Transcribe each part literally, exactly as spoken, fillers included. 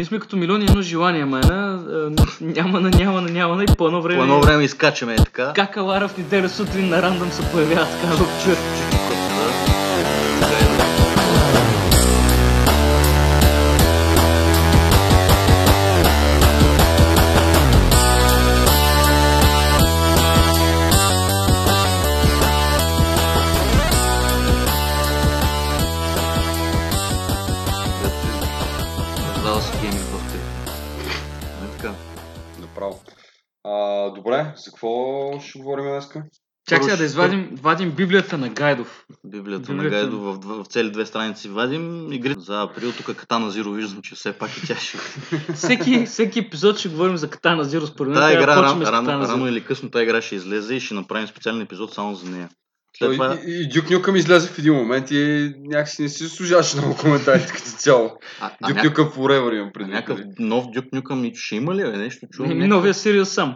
Ние сме като милиони едно желание, майна. Няма на, няма на, няма на и по едно време... По едно време изкачаме е така. Кака в неделя сутрин на рандъм се появява така в чуят. А, добре, за какво ще говорим днеска? Чак сега да извадим вадим Библията на Гайдов. Библията, Библията на Гайдов в, в цели две страници вадим. Игри за април, тук Катана Зиро виждам, че все пак и тя ще... всеки, всеки епизод ще говорим за Катана Зиро според мен. Тая игра рано, рано, рано или късно тази игра ще излезе и ще направим специален епизод само за нея. Той, това... И, и Дюк Нюкъм излезе в един момент и някакси не си заслужаваше много коментарите като цяло. Дюк няк... Нюкъм Forever имам предвид. Някакъв нов Дюк Нюкъм ще има ли? Е, нещо чувам. Някакъв... Новия Сириус сам.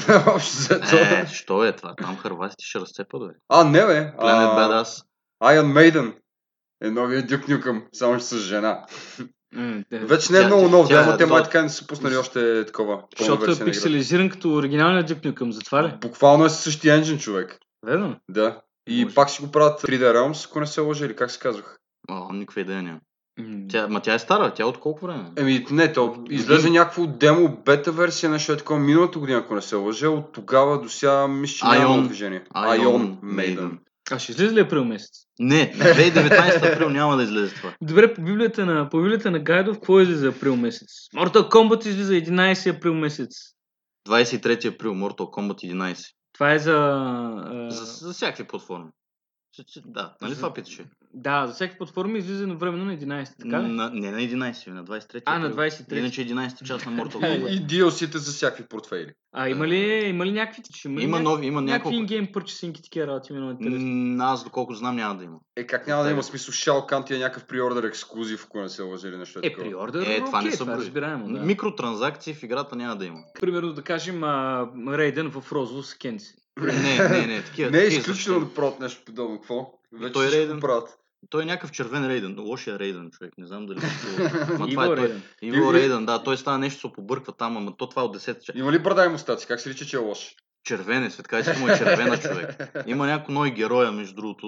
Е, що е това? Там хърватите ще разцепат, бе. А, не бе. Planet Badass. Iron Maiden е новия Дюк Нюкъм, само че с жена. Mm, да. Вече не е много нов, да, но те май така не са пуснали още такова. Защото е пикселизиран като оригиналния Дюк Нюкъм, затова ли? Буквално е със същия енджин, човек. Верно? Да. И може. Пак си го правят три Д Realms, ако не се лъжа, или как се казвах? О, никаква идея няма. Mm. Тя, ма тя е стара, тя от колко време? Еми не, то излезе някакво демо, бета версия, нещо е такова миналата година, ако не се лъжа, от тогава до сега мисля, че няма движение. Ion Maiden. А ще излезе ли април месец? Не, две хиляди и деветнадесета април няма да излезе това. Добре, по библията на, по библията на Гайдов, какво излезе април месец? Mortal Kombat излиза единадесети април месец. двадесет и трети април, Mortal Kombat единадесет. Това е за... А... За, за всякакви платформи. Да, нали това питаше? Да, за всякакви платформи излиза едновременно на единадесети, така ли? На, не на единадесети, на двадесет и трети. А, на двадесет и трети. Иначе единадесети част на Mortal Kombat. И ди ел си-та за всякакви портфейли. А има ли, има ли някакви? Има, има нови, има някакви няколко. ингейм пърчесинки, такива работи ми много интересно. Аз доколко знам няма да има. Е, как няма да има смисъл? Shao Kahn ти е някакъв приордер ексклузив, ако не се лъжи или нещо е такова. Е, приордер, е, това окей, не това разбираемо, да. Микротранзакции в играта няма да има. Примерно да кажем Рейден в розово скенци. Не, не, не, такива. Не е изключително да правят нещо подобно, какво? Вече той Рейден правят. Той е някакъв червен Рейден, лошия Рейден, човек, не знам дали е Иво Рейден. Иво Рейден, да, той става нещо се побърква там, ама то това е от десета част. Има ли брада и мустаци? Как се рича, че е лош? Червен е, светкай му е червена, човек. Има някои нови героя, между другото,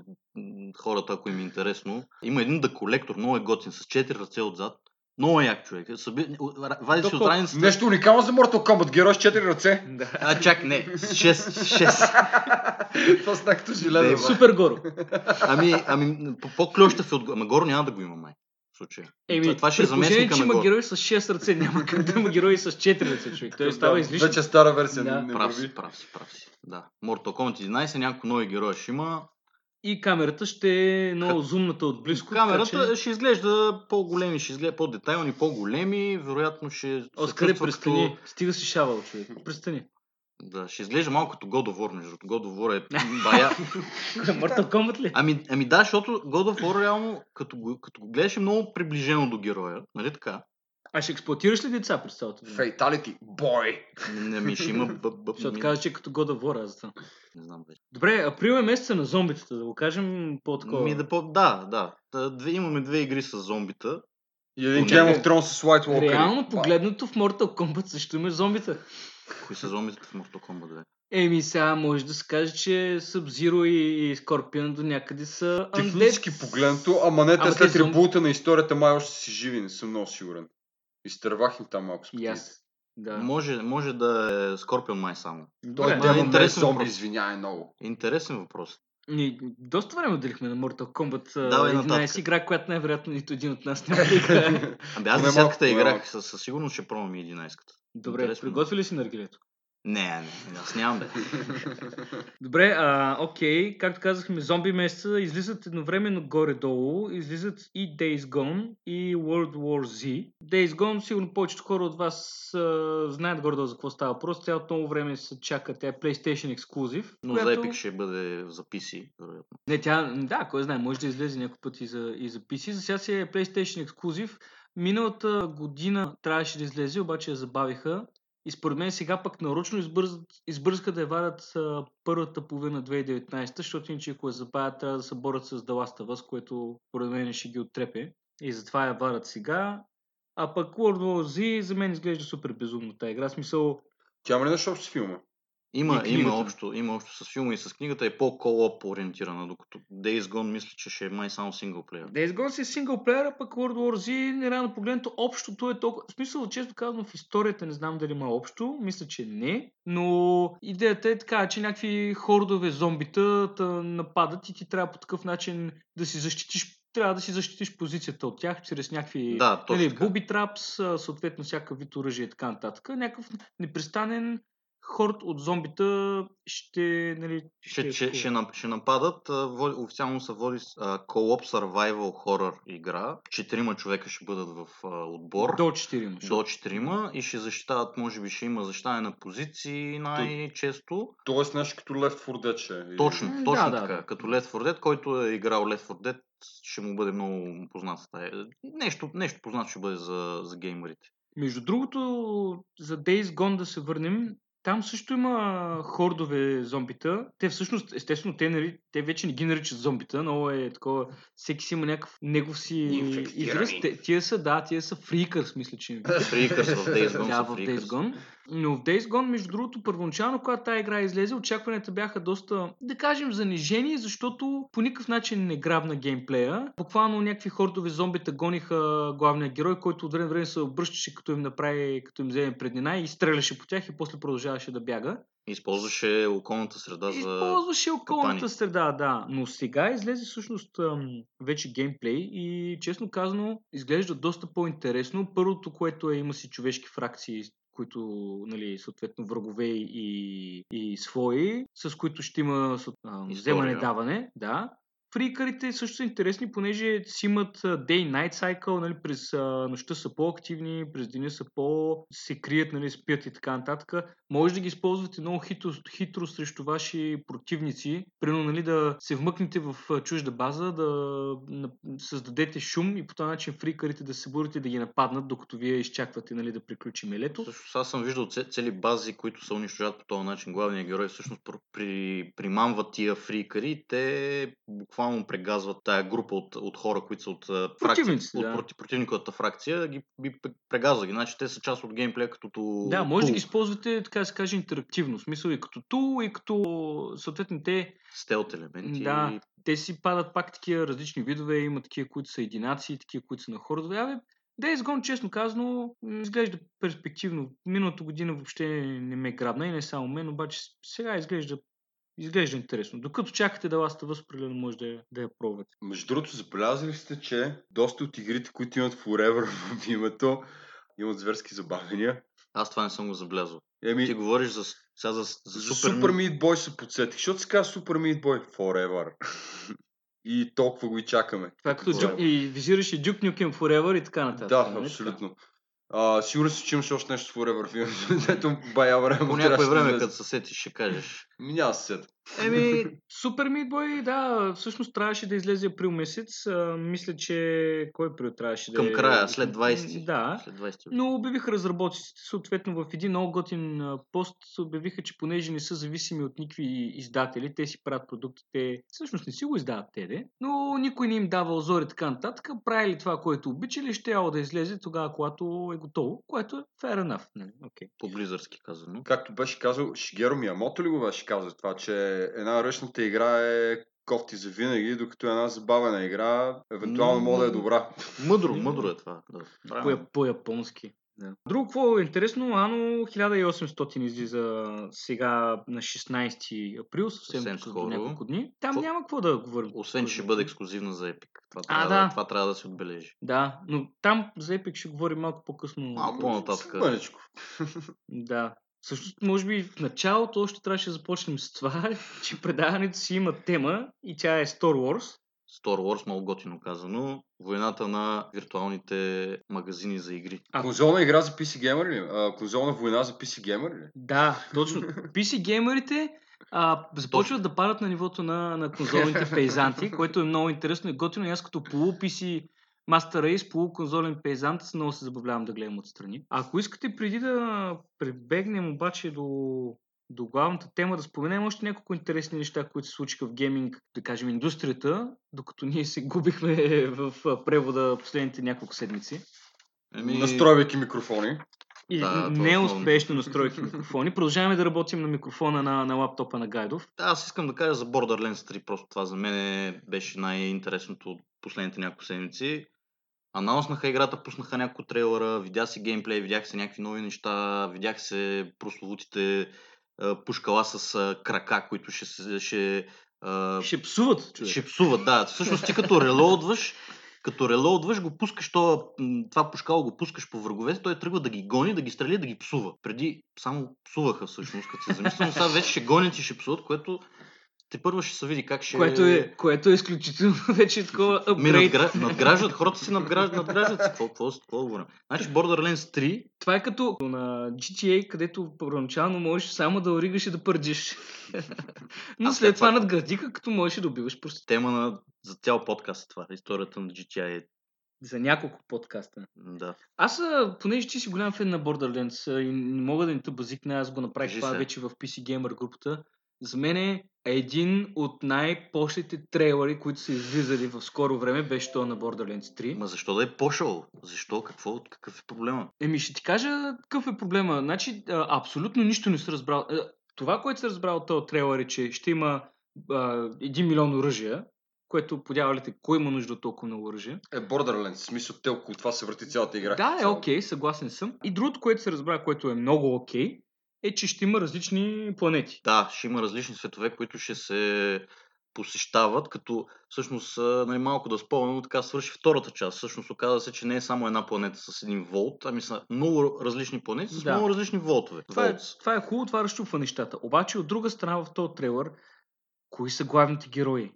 хората, ако им е интересно. Има един да колектор, много е готин, с четири ръце отзад. Много е як, човек. Съби... Вади си от раницата. Нещо уникално за Mortal Kombat. Герой с четири ръце. Да. А, чак, не. С шест. шест. Това с някакъв жилет. Супер Горо. Ами, ами по-клющав е от... Ама Горо няма да го има, май. В случая. Еми, това ще е заместника на Горо. има герой с шест ръце, няма как да има герой с четири ръце, човек. Той става излишно. Вече стара версия. Да. Не прав си, прав си, прав си. Да. Mortal Kombat единадесет, няколко нови героя ще има. И камерата ще е много зумната отблизко. Камерата че... ще изглежда по-големи, ще изглежда по-детайлни, по-големи, вероятно ще... Оскари, престани. Като... Стига си шавал, човек. Престани. Да, ще изглежда малко като God of War, между God of War е бая... Mortal Kombat ли? Ами, ами да, защото God of War реално, като го, като го гледаш е много приближено до героя, нали така? А ще експлоатираш ли деца през цялото време? Fatality, бой! Не, ми ще има... Бъ, бъ, ще откажа, че е като God of War, аз това. Не знам вече. Добре, април е месеца на зомбитата, да го кажем по-такова. Ми, да, по... да, да. Две, имаме две игри с зомбита. И един Game of Thrones с White Walker. Реално погледнато в Mortal Kombat също има зомбита. Кои са зомбитата в Mortal Kombat две? Еми сега може да се каже, че Sub-Zero и Scorpion до някъде са undead. Технически погледнато, ама не те след ребута на историята май още си живи, не съм много сигурен. Изтървах им там малко спокойно. Yes. Да. Може, може да е Scorpion май само. Той да е интересен зомби, извинявай много. Интересен въпрос. Ни, доста време отделихме на Mortal Kombat Давай единадесет игра, която най-вероятно нито един от нас няма да играе. Абе аз десятката играх, със, със сигурност ще пробвам и единадесетката. Добре, интересно. Приготви ли си наргилето? Не, не, аз нямам бе. Добре, а, окей, както казахме, зомби месеца излизат едновременно горе-долу, излизат и Days Gone и World War Z. Days Gone, сигурно повечето хора от вас а, знаят горе-долу за какво става въпрос, цялото много време се чака, тя е PlayStation ексклузив. Но която... за Epic ще бъде за пи си, вероятно. Не, тя, да, кой знае, може да излезе някой път и за, и за пи си, за сега си е PlayStation ексклузив. Миналата година трябваше да излезе, обаче я забавиха. И според мен сега пък нарочно избързат, избързаха да я варят а, първата половина две хиляди и деветнадесета, защото иначе ако я забавят, трябва да се борят с The Last of Us, което според мен ще ги оттрепе. И затова я варят сега. А пък World War Z за мен изглежда супер безумно тази игра. Смисъл... Тя има ли нещо общо с филма? Има, има, общо, има общо с филма и с книгата, е по-колоп ориентирана, докато Days Gone мисля, че ще е май само синглплеер. Days Gone си е синглплеер, а пък World War Z, нереално погледнато, общото е толкова... В смисъл, често казвам, в историята не знам дали има общо, мисля, че не, но идеята е така, че някакви хордове зомбита те нападат и ти трябва по такъв начин да си защитиш трябва да си защитиш позицията от тях чрез някакви да, нали, буби трапс, съответно всякакъв вид оръжие и така нататък. Някакъв непрестанен хорд от зомбита ще... Нали, ще, ще, ще, ще нападат. Официално се води Co-op Survival Horror игра. Четирима човека ще бъдат в отбор. До четирима. До четирима и ще защитават, може би ще има защитаване на позиции най-често. Тоест нещо като Left фор Dead ще. Точно, точно да, така. Да. Като Left фор Dead, който е играл Left фор Dead, ще му бъде много познат. Нещо, нещо познат ще бъде за, за геймерите. Между другото, за Days Gone да се върнем, там също има хордове зомбита. Те всъщност, естествено, те, нали, те вече не ги наричат зомбита, но е такова, всеки си има някакъв негов си израз. Тия са, да, тия са фрикърс, мисля, че. Фрикърс в Days Gone. Да, в Days Gone. Но в Days Gone, между другото, първоначално, когато тази игра излезе, очакванията бяха доста, да кажем, занижени, защото по никакъв начин не грабна геймплея. Буквално някакви хордове зомбита гониха главния герой, който от време време се обръщаше, като им направи, като им вземе преднина и стреляше по тях и после продължаваше да бяга. Използваше околната среда за Използваше околната капани. среда, да. Но сега излезе всъщност вече геймплей и честно казано изглежда доста по-интересно. Първото, което е, има си човешки фракции, които, нали, съответно врагове и, и свои, с които ще има вземане-даване. Да. Фрикърите също са интересни, понеже си имат day-night cycle, нали, през а, нощта са по-активни, през деня са по... се крият, нали, спят и така нататък. Може да ги използвате много хитро, хитро срещу ваши противници. Примерно, нали, да се вмъкнете в чужда база, да създадете шум и по този начин фрикърите да се бъдете да ги нападнат, докато вие изчаквате, нали, да приключи мелето. Също аз съм виждал цели бази, които се унищожат по този начин. Главният герой всъщност при, примамва тия фрикъри и те буквално прегазват тая група от, от хора, които са от, фракция, от да. против, противниковата фракция, ги, ги прегазва ги. Значи те са част от геймплея като ту... Да, може да ги използвате, така да се каже, интерактивно. В смисъл и като тул, и като съответно те... Стелт елементи. Да, те си падат пак такива различни видове, има такива, които са единаци, такива, които са на хордове. Абе, Days Gone, честно казано, изглежда перспективно. Миналата година въобще не ме грабна и не само мен, обаче сега изглежда Изглежда интересно. Докато чакате да Last of Us, определено може да я, да я пробвате. Между другото, забелязали сте, че доста от игрите, които имат Forever в името, имат зверски забавения. Аз това не съм го забелязал. Еми, ти говориш за, сега за, за, за Super, Super Meat Boy се подсетих. Защото се казва Super Meat Boy Forever. И толкова го и чакаме. Това като Duke, и визираш и Duke Nukem Forever и така нататък. Да, абсолютно. Uh, сигурно си, че имаш още нещо с Forever. Ето бая време. По някое време, като се сетиш, ще кажеш. Няма се сет. Еми, Super Meat Boy, да, всъщност трябваше да излезе април месец. А, мисля, че кой април трябваше Към да е? Към края, след двайсети. Да, след двайсети. Но обявиха разработчиците. Съответно, в един много готин пост обявиха, че понеже не са зависими от никакви издатели, те си правят продуктите. Всъщност не си го издават те, де, но никой не им дава озори така нататък. Правили това, което обичали, ще яло да излезе тогава, когато е готово, което е fair enough. Okay. По-близърски казано. Както беше казал, Шигеро Миямото ли го беше казал това, че една ръчната игра е кофти за винаги, докато една забавена игра евентуално може да е добра. Мъдро, мъдро е това. Да, по, по-японски. Да. Друго, какво е интересно, Ано хиляда и осемстотин излиза сега на шестнайсети април, съвсем, съвсем скоро. Няколко дни. Там какво? Няма какво да говорим. Освен, че ще бъде ексклузивна за Epic. Това, а, трябва, да. това трябва да се отбележи. Да, но там за Epic ще говорим малко по-късно. Малко по-нататък. Да. Всъщност, може би в началото още трябваше да започнем с това, че предаването си има тема и тя е Star Wars. Star Wars, много готино казано. Войната на виртуалните магазини за игри. А, конзолна игра за пи си геймер ли? А, конзолна война за пи си геймер ли? Да, точно. пи си геймерите а, започват да падат на нивото на, на конзолните пейзанти, което е много интересно и готино. И аз като полу пи си Master Race, полуконзолен пейзант, много се забавлявам да гледам отстрани. Ако искате преди да прибегнем обаче до, до главната тема, да споменем още няколко интересни неща, които се случиха в гейминг, да кажем индустрията, докато ние се губихме в превода последните няколко седмици. Еми, Настройвайки микрофони. И Да, това е неуспешно настройки микрофони. Продължаваме да работим на микрофона на, на лаптопа на Гайдов. аз искам да кажа за Borderlands три, просто това за мен беше най-интересното от последните няколко седмици. Анонснаха играта, пуснаха няколко трейлера, видя се геймплей, видях се някакви нови неща, видях се прословутите а, пушкала с а, крака, които ще се... Ще, а, Ще псуват, човек. ще псуват, да. Всъщност ти като релоудваш, като релоудваш, го пускаш, това, това пушкало го пускаш по враговете, той тръгва да ги гони, да ги стреля, да ги псува. Преди само псуваха всъщност, като се замисля, но сега вече ще гонят и ще псуват, което те първо ще се види как ще... Което е, което е изключително вече такова Ми апгрейд. надгра... надграждат, хората си надграждат, надграждат си. Какво, какво, какво говорим? Значи Borderlands три, Това е като на джи ти ей, където първоначално можеш само да оригаш и да пърджиш. Но А след след това това- надградиха, като можеш да убиваш просто тема на... за цял подкаст това, историята на джи ти ей. за няколко подкаста. Да. Аз, а, понеже ти си голям фен на Borderlands а, и не мога да не те базикна, аз го направих Кажи това се. вече в пи си Gamer групата. За мен е един от най-пошлите трейлери, които са излизали в скоро време, беше това на Borderlands три. Ма защо да е пошъл? Защо? Какво? Какъв е проблема? Еми ще ти кажа какъв е проблема. Значи а, абсолютно нищо не си разбрал. А, Това, което се разбрал от този трейлер е, че ще има а, един милион оръжия, което подявалите, кой има нужда от толкова много оръжия. Е, Borderlands, в смисъл те около това се върти цялата игра. Да, е Цяло. окей, съгласен съм. И другото, което се разбра, което е много окей, е, че ще има различни планети. Да, ще има различни светове, които ще се посещават, като всъщност а, нали, малко да спомням, но така свърши втората част. Всъщност оказа се, че не е само една планета с един волт, ами са много различни планети с Да. много различни волтове. Това е, Волтс. това е хубаво, това разчупва нещата. Обаче от друга страна в този трейлер, кои са главните герои?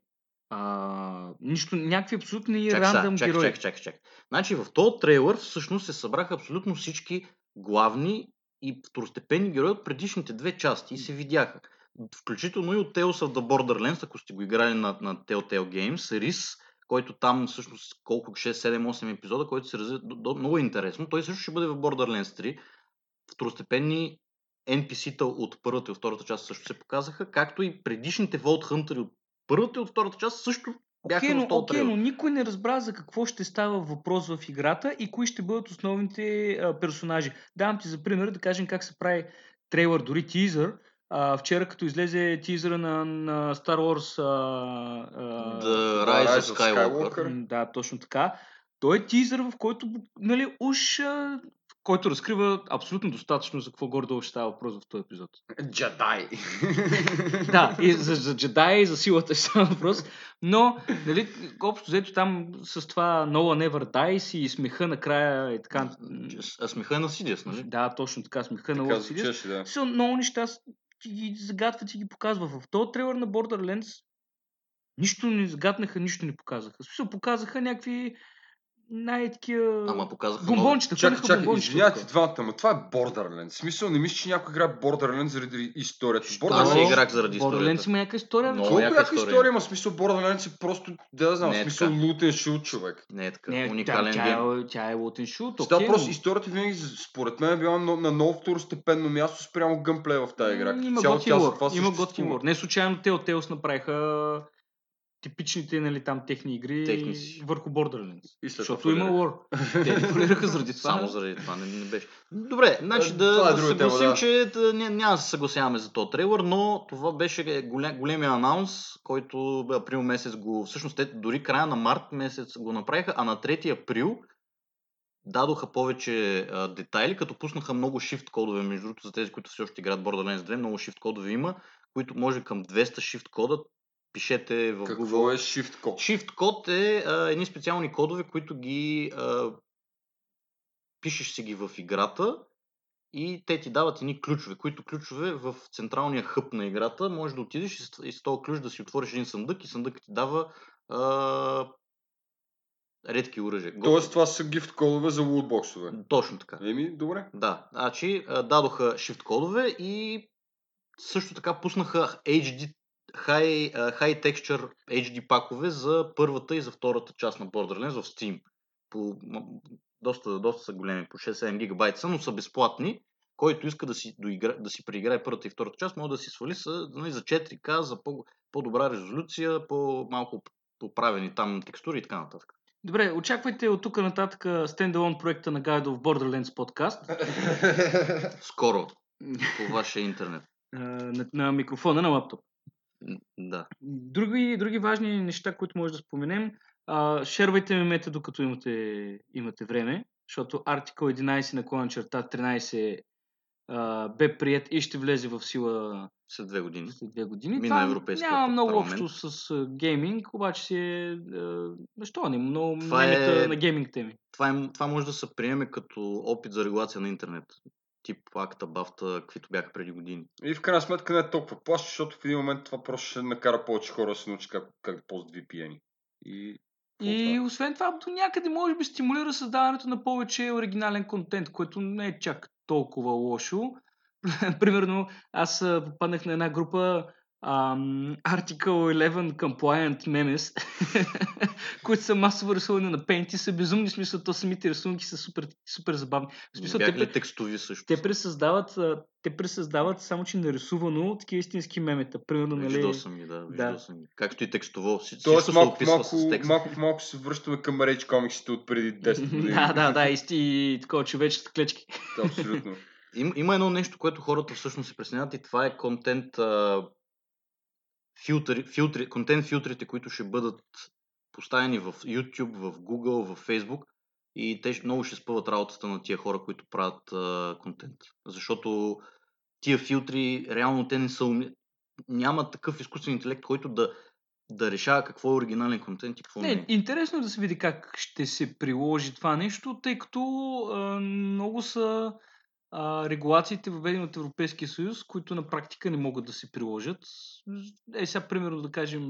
А, нищо, някакви абсолютни Чакай сега, рандъм чакай, герои. чакай, чакай, чакай. Значи в този трейлер всъщност се събраха абсолютно всички главни и второстепенни герои от предишните две части и се видяха. Включително и от Tales of the Borderlands, ако сте го играли на, на Telltale Games, Рис, който там всъщност колко шест, седем, осем епизода, който се развива до, до, много интересно. Той също ще бъде в Borderlands три. Второстепенни ен пи си-та от първата и втората част също се показаха, както и предишните Vault Hunter от първата и от втората част също бяха Окей, в но, този окей, трейлер. но никой не разбра за какво ще става въпрос в играта и кои ще бъдат основните а, персонажи. Давам ти за пример да кажем как се прави трейлър, дори тизър. А, вчера като излезе тизъра на, на Star Wars а, а, The Да, Rise of Skywalker. м, да, точно така. Той е тизър, в който нали, уж, а, който разкрива абсолютно достатъчно за какво горе-долу ще става въпрос в този епизод. Джедай. Да, и за, за джедая и за силата ще става въпрос. Но, нали, общо взето там с това Nola Never Dies и смеха накрая и така. А смеха е на Сидиас, нали? Да, точно така, смеха на Така Лорд Сидиас. звучеше, да. Са много неща с- ти ги загатват и ги показва. В този трейлер на Borderlands нищо не загатнаха, нищо не показаха. В смисъл, показаха някакви най-такива Ама показаха много. бомбончета. Чакай, хвърляха чакай, бомбончета извинявайте тук. двамата, но това е Borderlands. В смисъл, не мисля, че някой играе Borderlands заради историята. Аз Borderlands... не играх заради Borderlands историята. има някаква история. бе. Много Колко яка яка история. история има? В смисъл, Borderlands е просто, да да знам, Не в е смисъл така. лутен шут, човек. Не е така. Не, Уникален тя, гейм. тя, е- тя е лутен шут. Става окей, просто но- историята винаги, според мен, е била на, на много второстепенно място спрямо гъмплея в тази игра. М, Като Има цяло готин тя лор. затова Има съществува. готин лор. Не случайно Telltales направиха типичните нали, там техни игри Техни си. върху Borderlands. И след Защото това има фалираха. лор. Те не фалираха заради това. Само заради това не, не беше. Добре, значи Е, да, това е да друга съгласим, тема, да. че да, ня- няма да се съгласяваме за този трейлер, но това беше голем, големия анаунс, който бе, април месец го... Всъщност те дори края на март месец го направиха, а на трети април дадоха повече а, детайли, като пуснаха много shift кодове, между другото за тези, които все още играят Borderlands две, много shift кодове има, които може към двеста shift кода пишете в Какво Google. е Shift код? Shift код е а, едни специални кодове, които ги а, пишеш си ги в играта и те ти дават едни ключове, които ключове в централния хъб на играта може да отидеш и с, и с този ключ да си отвориш един съндък и съндъкът ти дава а, редки оръжия. Тоест това са гифт кодове за лутбоксове. Точно така. Еми, добре. Да, значи а, дадоха shift кодове и също така пуснаха Ейч Ди High, а, High Texture Ейч Ди пакове за първата и за втората част на Borderlands в Steam. По, м, доста, доста са големи, по шест-седем гигабайта са, но са безплатни. Който иска да си, доигра, да си преиграе първата и втората част, може да си свали са, нали, за четири К, за по, по-добра резолюция, по-малко поправени там текстури и така нататък. Добре, очаквайте от тук нататък стендалон проекта на Guide of Borderlands подкаст. Скоро. По вашия интернет. А, на, на микрофона на лаптоп. М, Да. Други, други важни неща, които може да споменем. А, шервайте мемета, докато имате, имате време, защото артикъл единайсет наклонена черта тринайсет а, бе приет и ще влезе в сила След две години. след две години. Мина Това Европейския няма много парламент. общо с а, гейминг, обаче си е... а, Защо не? Много Това мемета е- на гейминг теми. Това, е, това може да се приеме като опит за регулация на интернет. Тип акта, бафта, каквито бяха преди години. И в крайна сметка не е толкова плащ, защото в един момент това просто ще накара повече хора да се научат как, как да ползват ви пи ен. И, какво И това? освен това, до някъде може би стимулира създаването на повече оригинален контент, което не е чак толкова лошо. Примерно, аз а, попаднах на една група ам, Article единайсет Compliant Memes, които са масово рисувани на Paint и са безумни, в смисъл, то самите рисунки са супер, супер забавни. В смисъл, Бяха те, ли пре- текстови също? те пресъздават, а, те пресъздават само че нарисувано такива истински мемета. Примерно, нали... Виждал съм ги, да, виждал Да. съм ги. Както и текстово, всичко Тоест, се малко, описва малко, с текст. малко, малко се връщаме към Rage комиксите от преди десет години. да, да, да, и, и такова човечета клечки. Абсолютно. Им, има едно нещо, което хората всъщност се пресняват и това е контент а, филтри, филтри, контент филтрите, които ще бъдат поставени в YouTube, в Google, в Facebook и те ще- много ще спъват работата на тия хора, които правят а, контент. Защото тия филтри, реално те не са умни. Няма такъв изкуствен интелект, който да, да решава какво е оригинален контент и какво не, Не, е. интересно е да се види как ще се приложи това нещо, тъй като а, много са а, регулациите, въведени от Европейския съюз, които на практика не могат да се приложат. Е, сега, примерно, да кажем,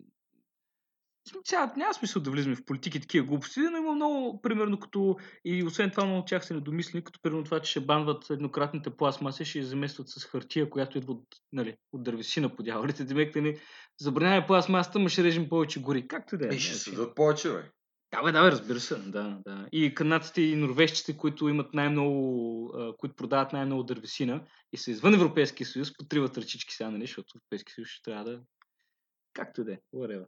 сега няма смисъл да влизаме в политики такива глупости, но има много, примерно, като и освен това много от тях са недомислени, като примерно това, че ще банват еднократните пластмаси, ще я заместват с хартия, която идва от, нали, от дървесина по дяволите. Демек, нали, забраняваме пластмасата, ма ще режем повече гори. Както и да е. И ще не, се дадат повече, бе. Да, бе, да, бе, разбира се. Да, да. И канадците и норвежците, които имат най-много, а, които продават най-много дървесина и са извън Европейския съюз, потриват ръчички сега, нали, защото Европейския съюз ще трябва да... Както и да е, whatever.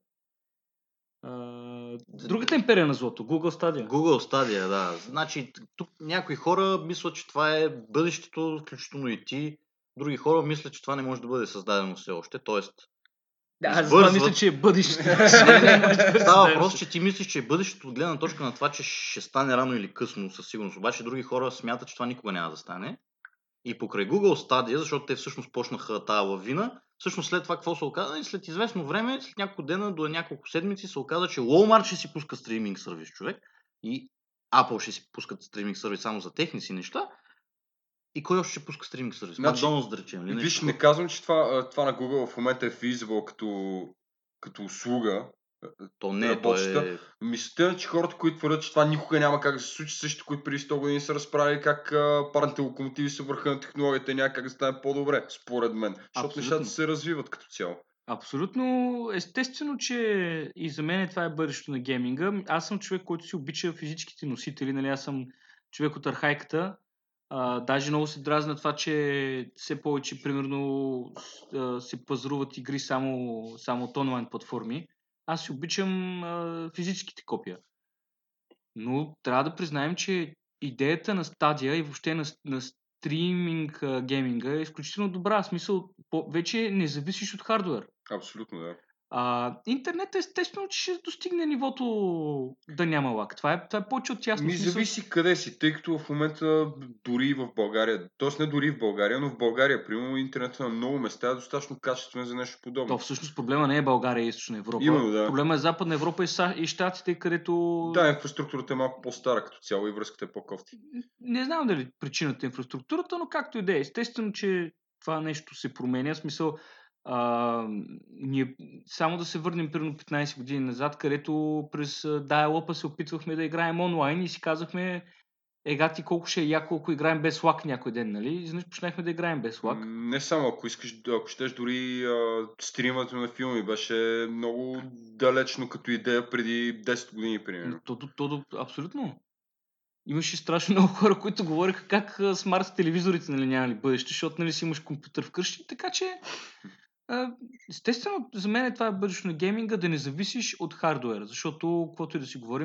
А, Другата империя на злото, Google Stadia. Google Stadia, да. Значи, тук някои хора мислят, че това е бъдещето, включително и ти. Други хора мислят, че това не може да бъде създадено все още. Тоест, Да, аз за това избързват- мисля, че е бъдещето. става въпрос, че ти мислиш, че е бъдещето от гледна точка на това, че ще стане рано или късно, със сигурност. Обаче други хора смятат, че това никога няма да стане. И покрай Google Stadia, защото те всъщност почнаха тази лавина, всъщност след това какво се оказа? И след известно време, след няколко дена до няколко седмици се оказа, че Walmart ще си пуска стриминг сервис, човек. И Apple ще си пускат стриминг сервис само за техни си неща. И кой още ще пуска стриминг сервис? Значи, Макдоналдс, да речем. Ли? Виж, Нещо не такова. казвам, че това, а, това на Google в момента е feasible като, като услуга. То не, то работеща. е... Мисълта е, че хората, които твърдят, че това никога няма как да се случи, същите, които преди сто години са разправили как а, парните локомотиви са върха на технологията и няма как да стане по-добре, според мен. Защото Абсолютно. нещата се развиват като цяло. Абсолютно. Естествено, че и за мен това е бъдещето на гейминга. Аз съм човек, който си обича физическите носители. Нали? Аз съм човек от архайката. А, даже много се дразна това, че все повече, примерно, с- а, се пазаруват игри само, само от онлайн платформи. Аз си обичам а, физическите копия. Но трябва да признаем, че идеята на Stadia и въобще на, на стриминг а, гейминга е изключително добра. В смисъл, по, вече не зависиш от хардуер. Абсолютно, да. А, интернет естествено, че ще достигне нивото да няма лак. Това е, това е повече от ясно. Ми В смисъл- зависи къде си, тъй като в момента дори и в България, т.е. не дори в България, но в България, примерно, интернетът на много места е достатъчно качествен за нещо подобно. То всъщност проблема не е България и Източна Европа. Именно, да. Проблема е Западна Европа и, Са, и Щатите, където... Да, инфраструктурата е малко по-стара като цяло и връзката е по-кофти. Не знам дали причината е инфраструктурата, но както и да е. Естествено, че това нещо се променя. В смисъл, а, ние, само да се върнем примерно петнайсет години назад, където през Dial-up се опитвахме да играем онлайн и си казахме, ега ти колко ще е яко, ако играем без лак някой ден, нали? И изведнъж почнахме да играем без лак. М, Не само, ако искаш, ако щеш, дори а, стримането на филми беше много далечно като идея преди десет години, примерно. То, то, то, то, абсолютно. Имаше страшно много хора, които говориха как а, смарт телевизорите нали, нямали бъдеще, защото нали, си имаш компютър вкъщи, така че а, естествено за мен това е бъдещето на гейминга, да не зависиш от хардуер, защото, каквото и да си говорим,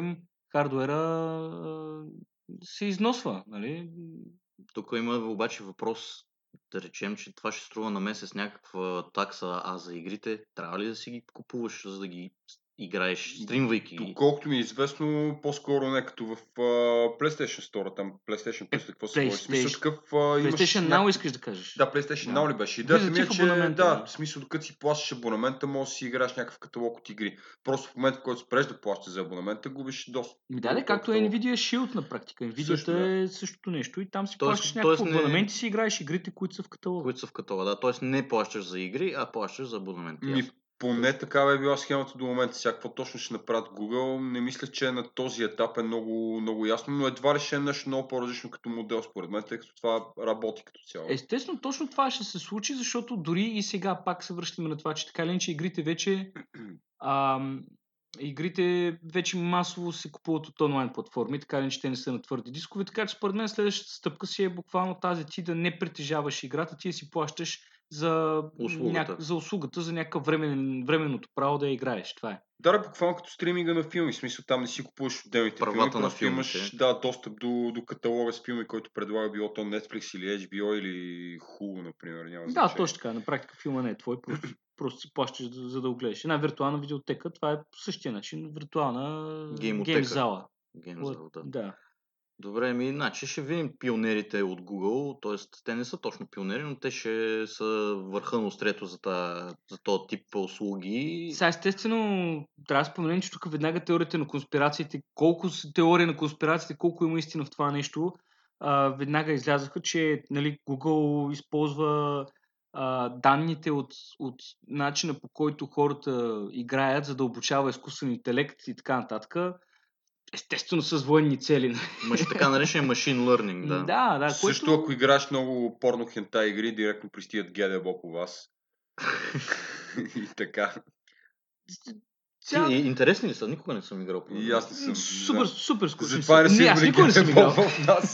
хардуера а, се износва, нали? Тук има обаче въпрос. Да речем, че това ще струва на месец някаква такса, а за игрите трябва ли да си ги купуваш, за да ги играеш, стримвайки ги? Доколкото ми е известно, по-скоро не като в uh, PlayStation Store, там PlayStation Plus, какво се говори. В смисъл такъв uh, имаш... PlayStation няк- Now искаш да кажеш? Да, PlayStation Да. Now ли беше? Идеята Влиза ми ти е, в че абонамента, да, да. в смисъл, докато си плащаш абонамента, можеш да си играеш някакъв каталог от игри. Просто в момента, в който спреш да плащаш за абонамента, губиш доста. Ми да, както е Nvidia Shield на практика. Nvidia Също, да. е същото нещо и там си Тоест- плащаш тоест някакво не- абонамент и си играеш игрите, които са в каталога. Които са в каталога, да. Тоест не плащаш за игри, а плащаш за абонамент. Ми, ясно. поне такава е била схемата до момента. Сега какво точно ще направят Google, не мисля, че на този етап е много, много ясно, но едва ли ще е нещо много по-различно като модел според мен, тъй като това работи като цяло. Естествено, точно това ще се случи, защото дори и сега пак се връщаме на това, че така ли, че игрите вече ам, игрите вече масово се купуват от онлайн платформи, така ли, че те не са на твърди дискове, така че според мен следващата стъпка си е буквално тази ти да не притежаваш играта, ти да си плащаш за Услугата. за услугата, за някакъв времен, временното право да я играеш. Това е. Да, да, буквално като стриминга на филми, в смисъл там не си купуваш отделните Правата филми, на просто имаш филмите. да, достъп до, до каталога с филми, който предлага било то Netflix или Ейч Би О или Hulu, например. Няма Да, значение. точно така. На практика филма не е твой, просто, просто си плащаш за, за да го гледаш. Една виртуална видеотека, това е по същия начин. Виртуална Геймотека. гейм зала. Гейм зал, да. Да. Добре, ми, значи ще видим пионерите от Google, т.е. те не са точно пионери, но те ще са върха на острето за, та, за този тип услуги. Сега естествено трябва да споменем, че тук веднага теорията на конспирациите, колко са теории на конспирациите, колко има истина в това нещо, а, веднага излязаха, че нали, Google използва а, данните от, от начина по който хората играят, за да обучава изкуствен интелект и така нататък. Естествено с военни цели. Мъж, така наречен machine learning, да. Да, да. Също Което... ако играеш много порно хентай игри, директно пристигат ГДБО по вас. И така. Ця... Ти, интересни ли са? Никога не съм играл по И аз не съм. Супер, да. супер скучни Затова са. не си аз никога не съм играл. в нас.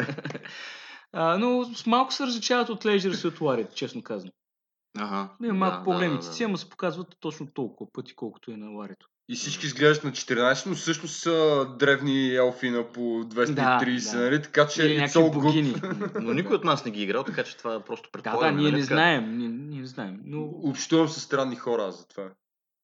а, но с малко се различават от Leisure и от Warrior, честно казано. Ага. Има малко да, по-големи да, да, цици, ама се показват точно толкова пъти, колкото е на Warrior. И всички изглеждат на четиринайсет, но всъщност са древни елфи на по двеста и трийсет, Да, да. нали? Така че Или it's някакви all good. богини. Но никой от нас не ги е играл, така че това просто Да, да, предполагаме. ние нали не така? знаем. Ние, ние не знаем. Но... Общувам с странни хора аз за това.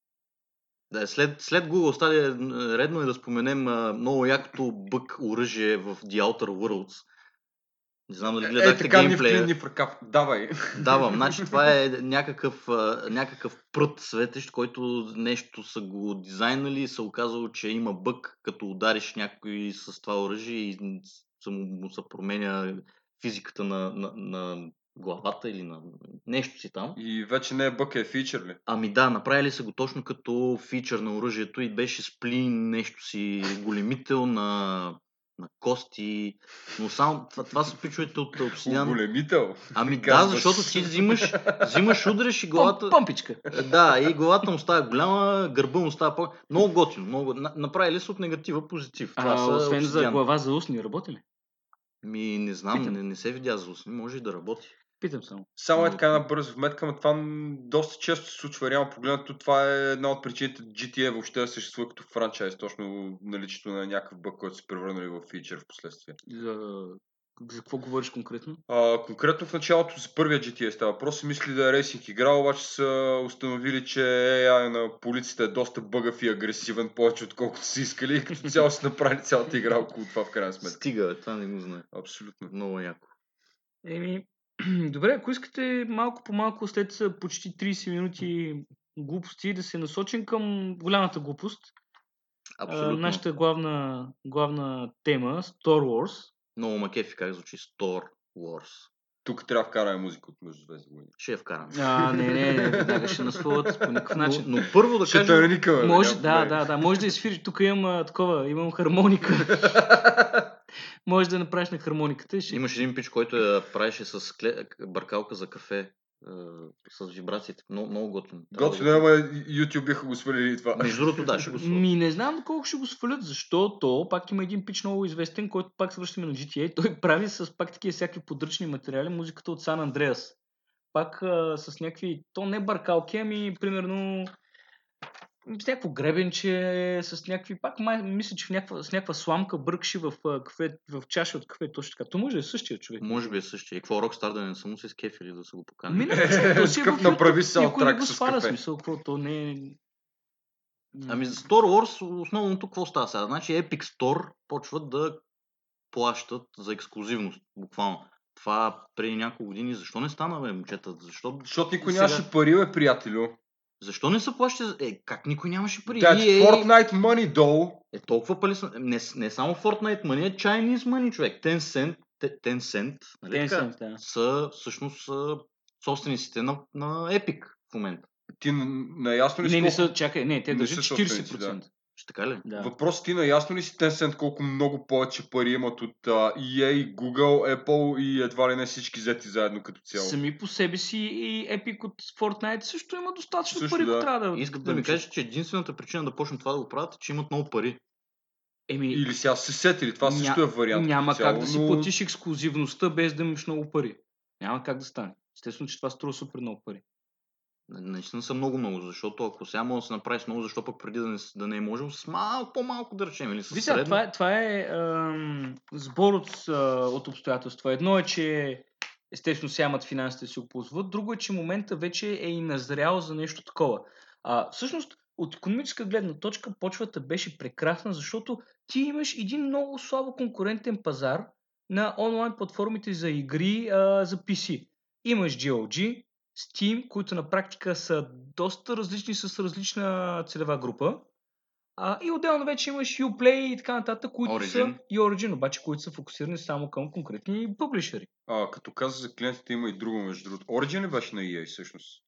Да, след, след Google Stadia редно е да споменем а, много якото бък оръжие в The Outer Worlds. Не знам дали Е, гледахте така ни в геймплея. клин, ни в ръкав. Давай. Давам, значи това е някакъв, а, някакъв прът светещ, който нещо са го дизайнали и се оказало, че има бък, като удариш някой с това оръжие и се му, му се променя физиката на, на, на главата или на нещо си там. И вече не е бък, е фичър ли? Ами да, направили са го точно като фичър на оръжието и беше сплин, нещо си големител на, на кости, но само това, това са пичовете от Obsidian. Големител. Ами да, Казваш. защото ти взимаш, взимаш удреш и главата... Пом, помпичка. Да, и главата му става голяма, гърба му става по... Много готино. Много... на- Направили са от негатива позитив. Това А, са освен за Obsidian. глава за устни, работи ли? Ми не знам, Питам. не, не се видя за усни, може и да работи. Питам само. Само е така една бърза вметка, но това м, доста често се случва. Реално погледнато, това е една от причините Джи Ти Ей въобще да съществува като франчайз, точно наличието на някакъв бък, който се превърнали в фичър в последствие. За... за какво говориш конкретно? А, конкретно в началото за първия Джи Ти Ей става въпрос, си мисли да е рейсинг игра, обаче са установили, че Ей Ай на полицията е доста бъгав и агресивен, повече отколкото са искали и като цяло са направили цялата игра около това в крайна сметка. Стига, бе, това не го знае. Абсолютно. Много яко. Еми, добре, ако искате малко по малко след почти трийсет минути глупости да се насочим към голямата глупост. Абсолютно. А, нашата главна, главна тема, Star Wars. Много ма кефи как звучи Star Wars. Тук трябва да вкараме музика от Между звездни войни. Ще я вкарам. А, не, не, не, веднага ще насвуват по никакъв начин. Но, но първо да Ще кажем... те никъме, бе, Може, няма да, проблем. да, да, може да изфириш. Тук имам а, такова, имам хармоника. Може да направиш на хармониката и ще... Имаш един пич, който я правеше с кле... бъркалка за кафе. е, С вибрациите. Много, много готино. Трябва Готвено, да го- ама YouTube биха го свалили това. Между другото, да, ще го сваля. Ми не знам колко ще го свалят, защото пак има един пич много известен, който пак се връщаме на Джи Ти Ей. Той прави с пак такива всякакви подръчни материали музиката от Сан Андреас. Пак а, с някакви, то не бъркалки, ами примерно с някакво гребенче, с някакви, пак май, мисля, че в някаква, с някаква сламка бъркши в, а, кафе, в чаша от кафе, точно така. То може да е същия човек. Може би е същия. И какво Rockstar да не са му се скефили да са го поканили? Ми не, човек, то си е Такъв в направи YouTube, никой не саундтрак го с сваля, кафе. смисъл, какво, то не е... Ами за Star Wars основното какво става сега? Значи Epic Store почват да плащат за ексклузивност, буквално. Това преди няколко години, защо не стана, бе, момчета? Защо, Защото никой сега- нямаше пари, бе, приятелю. Защо не са плащали? Е, как никой нямаше пари? That's И е, Fortnite money, долу. е толкова пари са... Не, не само Fortnite money, е Chinese money, човек. Tencent, Те- Tencent, нали така? Tencent, да. Са всъщност са собствениците на, на Epic в момента. Ти н- наясно ли си Не, не колко... са, чакай, не, те Не държат са четиридесет собственици, процента. Ще така ли? Да. Въпросът ти наясно ли си Tencent колко много повече пари имат от uh, и ей, Google, Apple и едва ли не всички взети заедно като цяло? Сами по себе си и Epic от Fortnite също има достатъчно Също пари, да. ако трябва да... Искате да ми кажете, че единствената причина да почнат това да го правят е, че имат много пари. Еми, Или сега се сетили, това ня- също е вариант. Няма като цяло, как да си но... платиш ексклюзивността без да имаш много пари. Няма как да стане. Естествено, че това струва супер много пари. Наистина са много-много, защото ако сега може да се направи с много, защо пък преди да не, с- да не е можел с малко по-малко да речем или с Виж сега, средно. това е, това е ам, сбор от, а, от обстоятелства. Едно е, че естествено сега имат финансите да си го позволят. Друго е, че момента вече е и назрял за нещо такова. А, всъщност, от икономическа гледна точка, почвата беше прекрасна, защото ти имаш един много слабо конкурентен пазар на онлайн платформите за игри а, за пи си. Имаш джи ел джи, Steam, които на практика са доста различни с различна целева група. А, и отделно вече имаш Uplay и така нататък, които Origin. са и Origin, обаче, които са фокусирани само към конкретни публишери. А, като каза за клиентите има и друго между другото. Origin ли беше на и ей всъщност?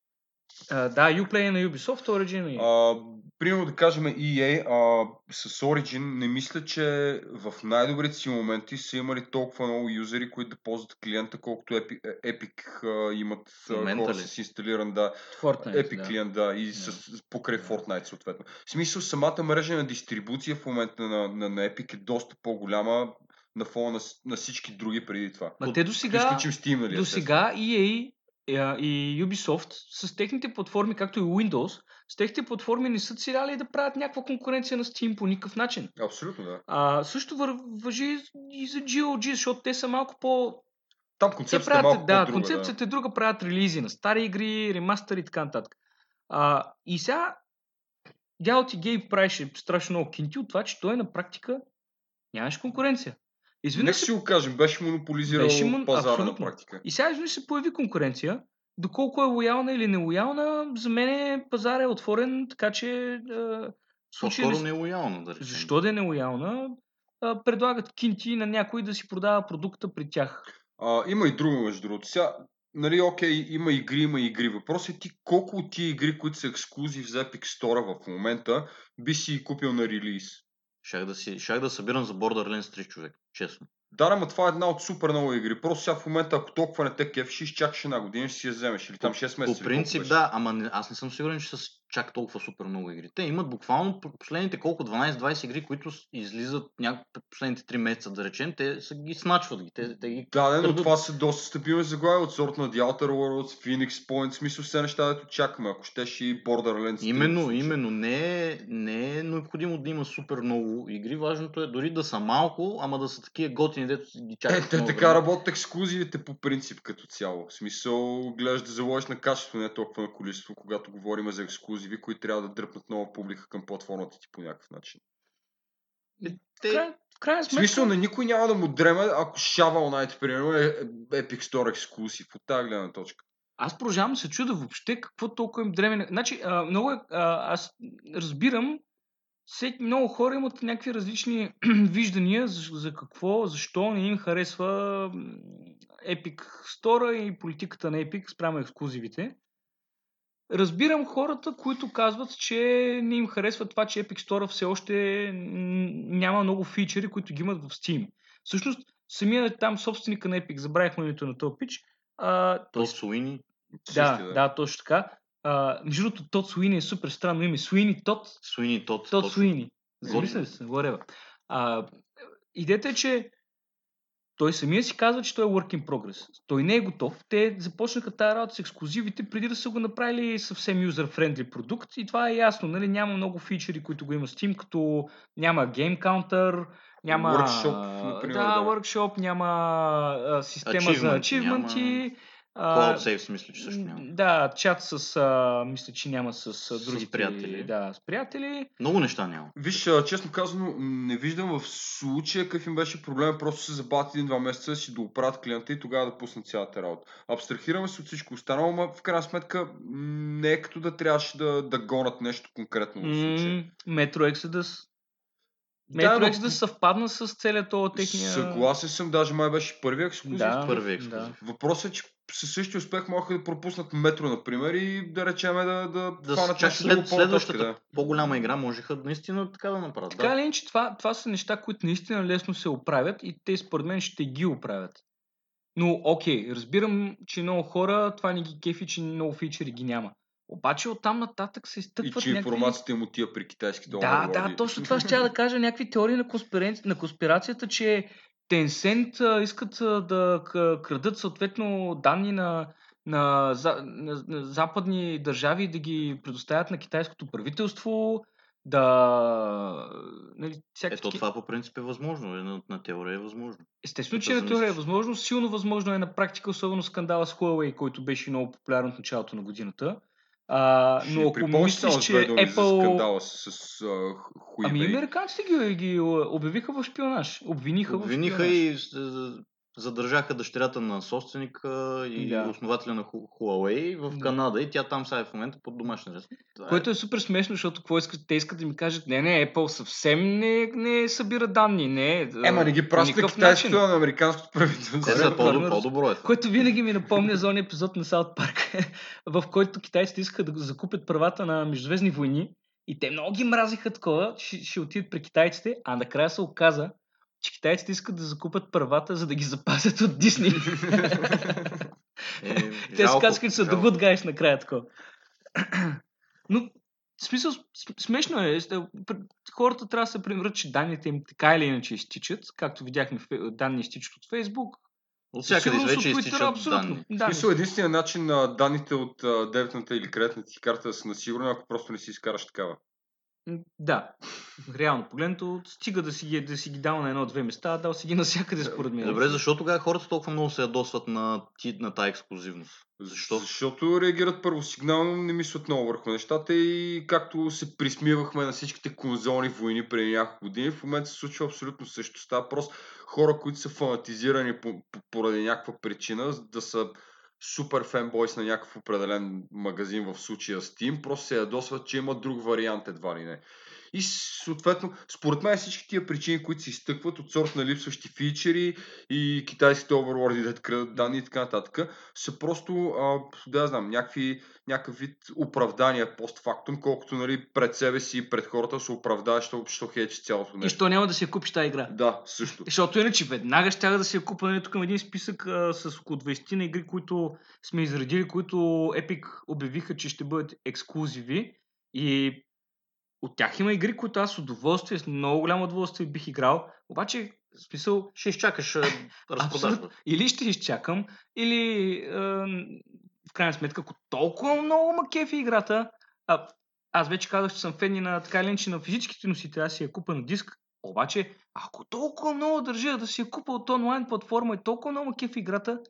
А, да, Uplay е на Ubisoft, Origin е на и ей. А, примерно да кажем и ей а, с Origin, не мисля, че в най-добрите си моменти са имали толкова много юзери, които да ползват клиента, колкото Epic, Epic а, имат В момента хора ли? с инсталиран, да, Fortnite, Epic да. клиент, да, и с, покрай Fortnite съответно. В смисъл, самата мрежа на дистрибуция в момента на, на, на Epic е доста по-голяма на фона на, с- на всички други преди това. Ма те до Като сега, изключим Steam, нали? до естествено. сега и ей а, и Ubisoft с техните платформи, както и Windows, с техните платформи не са целяли да правят някаква конкуренция на Steam по никакъв начин. Абсолютно, да. А, също вър, въжи и за джи ел джи, защото те са малко по... Там Те концепцията е правят, малко да, по-друга. концепцията е друга, правят релизи на стари игри, ремастъри и така нататък. А, и сега дядо ти Гейб правеше страшно много кинти от това, че той на практика нямаше конкуренция. Да. Изведнъж Нека се... си го кажем, беше монополизирал Беше мон- пазара абсолютно. на практика. И сега изведнъж се появи конкуренция. Доколко е лоялна или нелоялна, за мен пазар е отворен, така че е, в случай По-скоро ли- нелоялно, да речем. защо да е нелоялна, а, предлагат кинти на някой да си продава продукта при тях. А, има и друго, между другото. Сега, нали, окей, има игри, има игри. Въпросът е ти колко от тия игри, които са ексклюзив за Epic Store в момента, би си купил на релиз. Щях да, си, щях да събирам за Borderlands три човек, честно. Да, ама това е една от супер много игри. Просто сега в момента, ако толкова не те кефиш, изчакаш една година и ще си я вземеш. Или там шест месеца. По или колко принцип беше. да, ама не, аз не съм сигурен, че са с чак толкова супер много игри. Те имат буквално по- последните колко дванайсет-двайсет игри, които с- излизат някак последните три месеца, да речем, те са ги сначват ги. Те, те ги Да, не, но крадат. това са доста стабилни заглавия от сорта на The Outer Worlds, Phoenix Point, в смисъл все неща, дето чакаме, ако щеш и Borderlands. три в Именно, случая. именно. Не е, не е необходимо да има супер много игри. Важното е дори да са малко, ама да са такива готини, дето си ги Е, чакат. те много така време. работят ексклюзивите по принцип като цяло. В смисъл, гледаш да заложиш на качество, не толкова на количество, когато говорим за ексклюзиви, които трябва да дръпнат нова публика към платформата ти по някакъв начин. В, Те, край, в крайна В сметка... смисъл, на никой няма да му дреме, ако Shovel Knight, примерно, е Epic Store ексклюзив. От тази гледна точка. Аз продължавам да се чуда въобще какво толкова им дреме. Значи, а, много е, а, аз разбирам, всеки, много хора имат някакви различни виждания за, за какво, защо не им харесва м, Epic Store и политиката на Epic спрямо ексклюзивите. Разбирам хората, които казват, че не им харесва това, че Epic Store все още м, няма много фичери, които ги имат в Steam. Всъщност, самият там собственика на Epic, забравихме името на този пич, а, той Тод Суини, да, Същия, да, точно така. А, между другото, Тод Суини е супер странно име. Суини Тод, Суини Тод. Тод точно. Суини. Готин. Замисля се, whatever. А, идеята е, че той самия си казва, че той е work in progress. Той не е готов. Те започнаха тази работа с ексклузивите, преди да са го направили съвсем user-friendly продукт и това е ясно. Нали? Няма много фичери, които го има Steam, като няма Game Counter, няма Workshop, например, да, да. workshop, няма а, система за Achievement, ачивменти. няма- а, Cloud Saves мисля, че също няма. Да, чат с, а, мисля, че няма с, с С другите приятели. Да, с приятели. Много неща няма. Виж, а, честно казано, не виждам в случая какъв им беше проблем, просто се забавят един-два месеца, си да оправят клиента и тогава да пуснат цялата работа. Абстрахираме се от всичко останало, но в крайна сметка м, не е като да трябваше да, да гонят нещо конкретно в случая. М, Metro Exodus. Да, Metro но- Exodus съвпадна с целият този техния... Съгласен съм, даже май беше първи ексклюзив. Да, Първи ексклюзив. Въпросът е, че със същия успех могат да пропуснат метро, например, и да речем да, да, Да фанат чак нещо след друго по-нататък, следващата да. по-голяма игра можеха наистина така да направят. Така Да. ли, че това, това са неща, които наистина лесно се оправят и те според мен ще ги оправят. Но окей, разбирам, че много хора това не ги кефи, че много фичери ги няма. Обаче оттам нататък се И изтъкват че някакви... информацията им отива при китайските Да, оверлорди. да, точно това ще я да кажа. Някакви теории на, конспирен... на конспирацията, че Tencent а, искат а, да к- крадат съответно данни на, на, за... на, на западни държави и да ги предоставят на китайското правителство, да... Нали, всякакви Ето таки- това по принцип е възможно. е, На, на теория е възможно. Естествено, Като че на теория е замислиш. възможно. Силно възможно е на практика, особено скандала с Huawei, който беше много популярен в началото на годината. А, Ще но ако припомниш мислиш, само че с две думи за Apple... скандала с, с uh, Ами Huawei. американците ги, ги обявиха в шпионаж. Обвиниха, Обвиниха в шпионаж. и с- задържаха дъщерята на собственика и Да. основателя на Ху- Huawei в Да. Канада и тя там сега е в момента под домашен арест. Това е- Което е супер смешно, защото какво искат? Те искат да ми кажат, не, не, Apple съвсем не, не събира данни, не. Ема не ги по праща никакъв китайското начин. на американското правителство. Те са Correct, по-добро, correct. по-добро е това. Което винаги ми напомня за ония епизод на Саут Парк, в който китайците искаха да закупят правата на Междузвездни войни и те много ги мразиха такова, ще, ще отидат при китайците, а накрая се оказа, че китайците искат да закупят правата, за да ги запазят от Дисни. Е, Те си жалко, казаха, че са the жалко. good guys накрая такова. Но, в смисъл, с- смешно е. Сте- пр- Хората трябва да се примерят, че данните им така или иначе изтичат. Както видяхме, фе- данни изтичат от Facebook. От Със всякъде сигурност вече от Twitter, изтичат абсолютно. данни. В Да, смисъл, единственият начин на данните от а, дебетната или кредитната ти карта да са насигурни, ако просто не си изкараш такава. М, да. Реално погледнато, стига да си, ги- да си ги дал на едно-две места, дал си ги навсякъде според мен. Добре, защо тогава хората толкова много се ядосват на, ти, на тая ексклюзивност? Защо? Защото реагират първосигнално, не мислят много върху нещата и както се присмивахме на всичките конзолни войни преди няколко години, в момента се случва абсолютно също. Става просто хора, които са фанатизирани по, по, поради някаква причина, да са супер фенбойс на някакъв определен магазин, в случая Steam, просто се ядосват, че има друг вариант едва ли не. И съответно, според мен всички тия причини, които се изтъкват от сорт на липсващи фичери и китайските оверлорди да крадат данни и така нататък, са просто, а, да знам, някакви, някакъв вид оправдания постфактум, колкото нали, пред себе си и пред хората се оправдаеш, що, що хечи цялото И нещо. що няма да си я купиш тази игра? Да, също. Защото иначе веднага ще да си я купа. Нали, тук има един списък а, с около двайсет на игри, които сме изредили, които Epic обявиха, че ще бъдат ексклузиви. И от тях има игри, които аз с удоволствие, с много голямо удоволствие бих играл. Обаче, в смисъл, Ще изчакаш а, разпродажба. абсолютно, или ще изчакам, или е, в крайна сметка, ако толкова много ма кефи играта, а, аз вече казах, че съм фен и на така или иначе на физическите носители, аз си я купа на диск, обаче, ако толкова много държа да си я купа от онлайн платформа и толкова много ма кефи играта,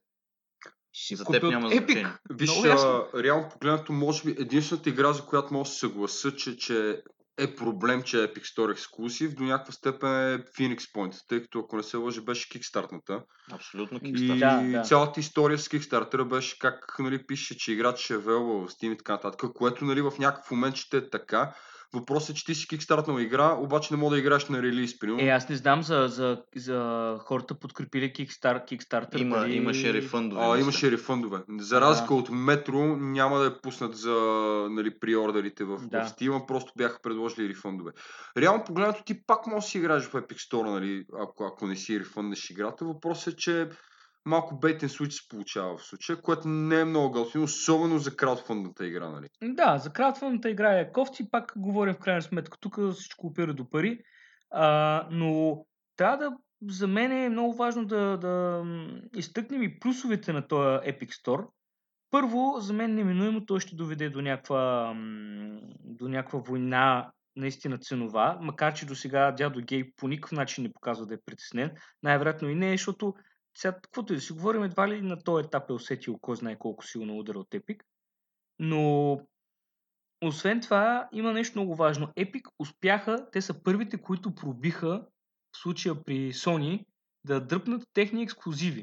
ще За си теб купя няма от значение. Epic. Виж, Много ясно. а, реално погледнато, може би единствената игра, за която мога да се съглася, че, че е проблем, че е Epic Store ексклюзив, до някаква степен е Phoenix Point, тъй като ако не се лъжи, беше кикстартната. Абсолютно И Kickstarter. Да, да. цялата история с Kickstarter беше как нали, пише, че играта ще е available в Steam и така нататък, което нали, в някакъв момент ще е така. Въпросът е, че ти си кикстартнал игра, обаче не мога да играеш на релиз, примерно. Е, аз не знам за, за, за хората подкрепили Kickstarter. Kickstarter Има, дали- имаше рефъндове. А, мисля. имаше рефъндове. За Да. разлика от Метро, няма да я пуснат за нали, приордерите в, Да. в Steam, а просто бяха предложили рефъндове. Реално погледнато ти пак можеш да си играеш в Epic Store, нали, ако, ако не си рефънднеш играта. Въпросът е, че малко bait and switch се получава в случая, което не е много готино, особено за краудфандната игра, нали. Да, за краудфандната игра е кофти, пак говорим в крайна сметка. Тук всичко опира до пари, а, но трябва да за мен е много важно да, да изтъкнем и плюсовете на този Epic Store. Първо, за мен неминуемо той ще доведе до някаква, до някаква война, наистина ценова, макар че до сега дядо Гей по никакъв начин не показва да е притеснен. Най-вероятно и не, защото сега, каквото и да си говорим, едва ли на този етап е усетил кой знае колко силно удара от Epic. Но освен това, има нещо много важно. Epic успяха, те са първите, които пробиха в случая при Sony да дръпнат техни ексклузиви.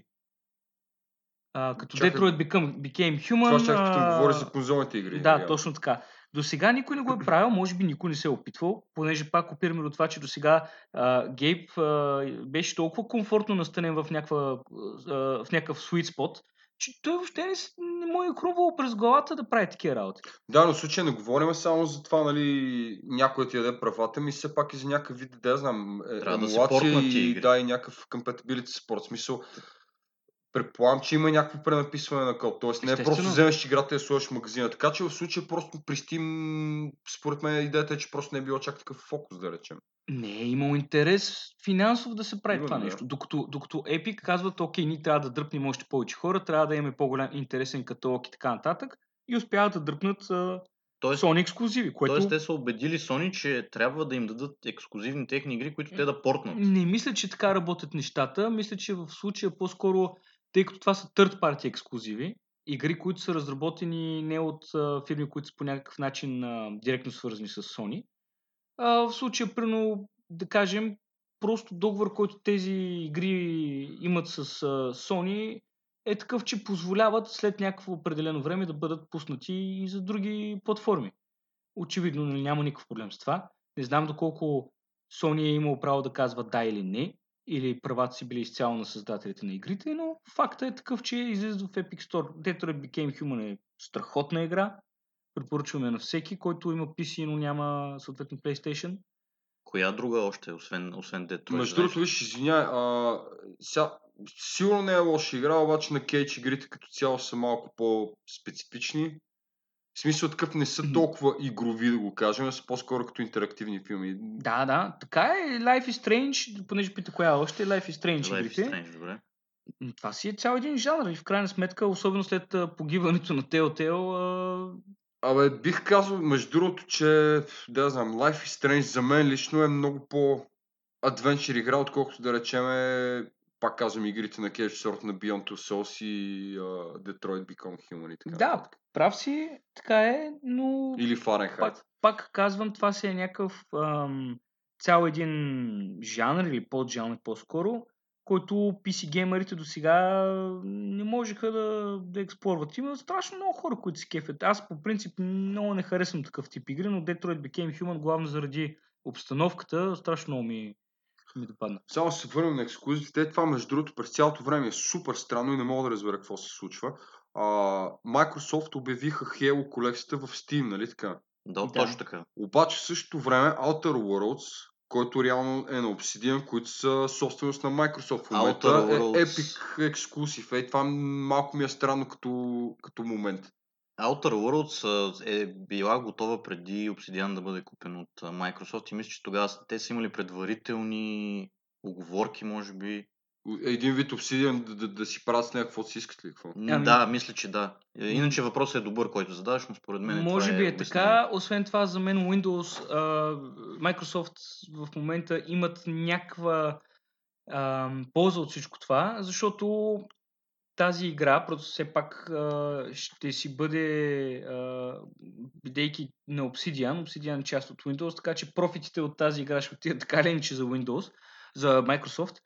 А, като Чакай, Detroit Become, Became Human. това ще питам, говори за а, конзолните игри. Да, реално. точно така. До сега никой не го е правил, може би никой не се е опитвал, понеже пак опираме до това, че до сега Гейб а, беше толкова комфортно настанен в, някаква, а, в някакъв sweet spot, че той въобще не, с- не му е хрумвало през главата да прави такива работи. Да, но в случая не говорим само за това, нали, някой да ти даде правата, ми все пак и за някакъв вид, да я знам, е, Трябва да се емулация портнат тия и игри. да, и някакъв compatibility спорт. Смисъл, предполагам, че има някакво пренаписване на код. Тоест не е просто Естествено. вземеш играта и я сложиш в магазина. Така че в случая просто при Steam, според мен идеята е, че просто не е било чак такъв фокус, да речем. Не е имал интерес финансов да се прави Именно, това да. нещо. Докато, докато Epic казват, окей, ние трябва да дръпнем още повече хора, трябва да имаме по-голям интересен каталог и така нататък. И успяват да дръпнат а, Тоест, Sony ексклузиви, което тоест те са убедили Sony, че трябва да им дадат ексклюзивни техни игри, които те да портнат. не мисля, че така работят нещата. Мисля, че в случая по-скоро, тъй като това са third party ексклузиви, игри, които са разработени не от а, фирми, които са по някакъв начин а, директно свързани с Sony. А, в случая, примерно, да кажем, просто договор, който тези игри имат с а, Sony, е такъв, че позволяват след някакво определено време да бъдат пуснати и за други платформи. Очевидно нали, няма никакъв проблем с това. Не знам доколко Sony е имал право да казва да или не, или правата си били изцяло на създателите на игрите, но факта е такъв, че излиза в Epic Store. Detroit Became Human е страхотна игра. Препоръчваме на всеки, който има пи си, но няма съответно PlayStation. Коя друга още, освен, освен Detroit? Между знаеш другото, ли? виж, извиняй, а, сега, сигурно не е лоша игра, обаче на Кейдж игрите като цяло са малко по-специфични. В смисъл такъв не са Мгм. толкова игрови, да го кажем, а са по-скоро като интерактивни филми. Да, да, така е. Life is Strange, понеже пита коя е още, Life is Strange Life is игрите. Strange, добре. М, Това си е цял един жанр и в крайна сметка, особено след а, погиването на Telltale, а, Абе, бих казал, между другото, че, да я знам, Life is Strange за мен лично е много по-адвенчър игра, отколкото да речеме, пак казвам, игрите на Cage Sort на Beyond Two Souls и uh, Detroit Become Human и така да, нататък. прав си, така е, но Или Fahrenheit. пак, пак казвам, това си е някакъв ам, цял един жанр или поджанр по-скоро, който пи си геймерите до сега не можеха да, да експлорват. Има страшно много хора, които се кефят. Аз по принцип много не харесвам такъв тип игри, но Detroit Became Human главно заради обстановката страшно много ми, ми допадна. Само се върнем на ексклюзивите. Това, между другото, през цялото време е супер странно и не мога да разбера какво се случва. А, Microsoft обявиха Halo колекцията в Steam, нали така? Да, Да. точно така. Обаче в същото време Outer Worlds, който реално е на Obsidian, които са собственост на Microsoft в момента, Outer е Worlds. Epic ексклюзив. Е, това малко ми е странно като, като момент. Outer Worlds а, е била готова преди Obsidian да бъде купен от а, Microsoft и мисля, че тогава с- те са имали предварителни уговорки, може би. Един вид Obsidian да, да, да си правят с нея каквото си искат ли какво? М, Ами- Да, мисля, че да. Е, Иначе въпросът е добър, който задаваш, но според мен Може това би е е обяснение. така. Освен това, за мен Windows, а, Microsoft в момента имат някаква а, полза от всичко това, защото тази игра, просто все пак а, ще си бъде, а, бидейки на Obsidian, Obsidian е част от Windows, така че профитите от тази игра ще отидат така или иначе за Windows, за Microsoft.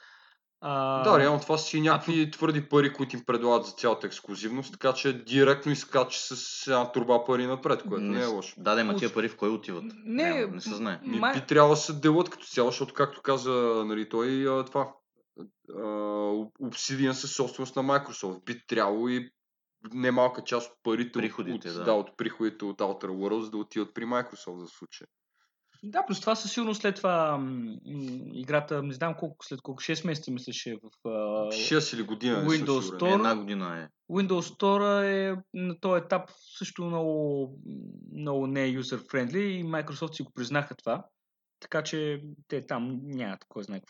А, Да, реално това са и някакви твърди пари, които им предлагат за цялата ексклюзивност, така че директно изкача с една турба пари напред, което не, е лошо. Да, да, ма Ус- тия пари в кой отиват? Не, Реално, не се знае. Ми, май- би трябвало да се делят като цяло, защото както каза нали, той, а, това а, Obsidian със собственост на Microsoft. Би трябвало и немалка част от парите Приходите, от, да. да, от приходите от Outer Worlds да отиват при Microsoft за случая. Да, плюс това със сигурност след това м, м, играта, не знам колко, след колко, шест месеца мисля, ще е в а, шест или година, не съм Windows сигурен. Store. Една година е. Windows Store е на този етап също много, много не е user-friendly и Microsoft си го признаха това. Така че те там нямат кой знае каква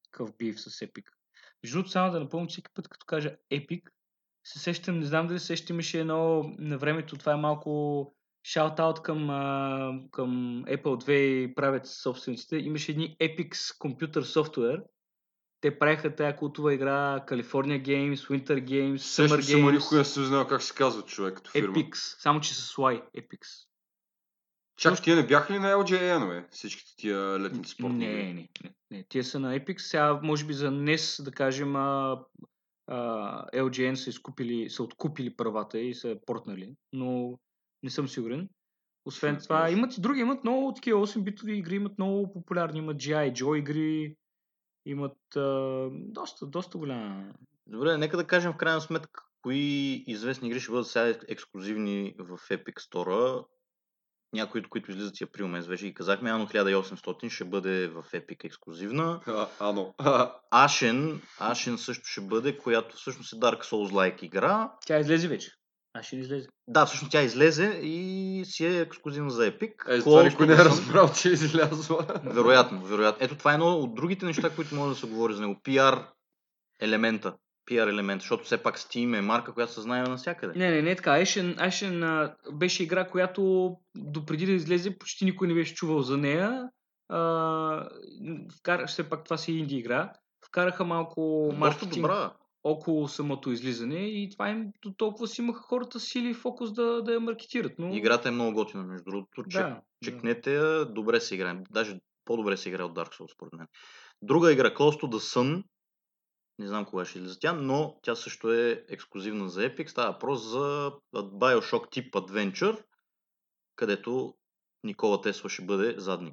такъв биф с Epic. Между другото, само да напомня, че всеки път като кажа Epic, се сещам, не знам дали се сещам, имаше едно на времето, това е малко шаут-аут към, а, към Apple две и правят собствениците. Имаше едни Epic Computer Software. Те правиха тая култова игра California Games, Winter Games, Summer Сещам се, ма никога Games, не съм знал как се казва човек като фирма. Epix, само че с Y, Epix. Чак, тия не бяха ли на Ел Джи Ей, всичките тия летните спортни Не, игри? не, не, не. Тия са на Epix. Сега, може би за днес, да кажем, а, а, ел джи ен са, изкупили, са откупили правата и са портнали, но не съм сигурен. Освен Хм, това, може. имат и други, имат много такива осем-битови игри, имат много популярни, имат джи ай. Joe игри, имат а, доста, доста голяма. Добре, нека да кажем в крайна сметка кои известни игри ще бъдат сега ек- ексклюзивни в Epic Store. Някои, от които излизат и април месец, вече ги казахме. Ано хиляда и осемстотин ще бъде в Epic ексклюзивна. А, ано. Ashen, Ashen също ще бъде, която всъщност е Dark Souls-like игра. Тя излезе вече. А ще излезе. Да, всъщност тя излезе и си е ексклюзивна за Epic. Е, това Close никой to не е the Sun. разбрал, че е излязла. Вероятно, вероятно. Ето това е едно от другите неща, които може да се говори за него. пи ар елемента. пи ар елемент, защото все пак Steam е марка, която се знае навсякъде. Не, не, не е така. Ashen, Ashen а, беше игра, която допреди да излезе почти никой не беше чувал за нея. А, вкара, все пак това си е инди игра. Вкараха малко Доста маркетинг добра. около самото излизане и това им до толкова си имаха хората сили и фокус да, да я маркетират. Но... Играта е много готина, между другото. Чек, Да, чекнете я, добре се играе. Даже по-добре се играе от Dark Souls, според мен. Друга игра, Close to the Sun. Не знам кога ще излиза тя, но тя също е ексклюзивна за Epic. Става въпрос за Bioshock тип Adventure, където Никола Тесла ще бъде задник.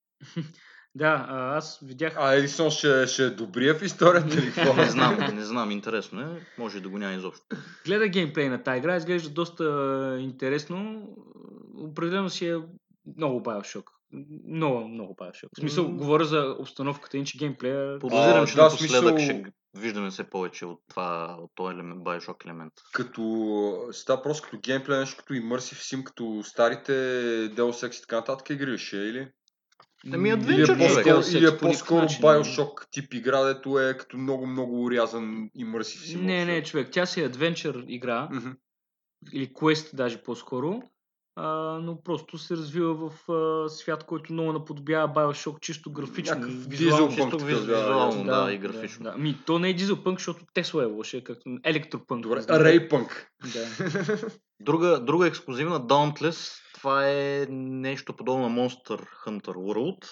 да, а, аз видях... А Едисон ще, ще е добрия в историята или какво? Не знам, не знам, интересно е. Може да го няма изобщо. Гледа геймплей на тази игра, изглежда доста интересно. Определено си е много Bioshock. Много, много Bioshock. В смисъл, М. говоря за обстановката, иначе геймплея... Подозирам, А, че да, напоследък смисъл- ще виждаме все повече от това, от този елемент, Bioshock елемент. Като става просто като геймплей, нещо като Immersive Sim, като старите Deus Ex и така нататък игри ще е, или? Ами, М, Adventure, Или е човек. по-скоро, Deus Ex или е по никакъв по-скоро начин. Bioshock тип игра, дето е като много-много урязан Immersive Sim. Не, общо. не, човек, тя си е адвенчър игра, Мгм. или квест даже по-скоро, а, но просто се развива в а, свят, който много наподобява Bioshock, чисто графично, Някакъв визуално. дизелпънк Чисто такъв, виз- да, визуално, ясно. да, и графично. Да, да. Ами, то не е дизелпънк, защото Тесла е лоша, както електропънк. Добре, не знам. Рейпънк. Да. Друга, друга ексклюзивна, Dauntless, това е нещо подобно на Monster Hunter World.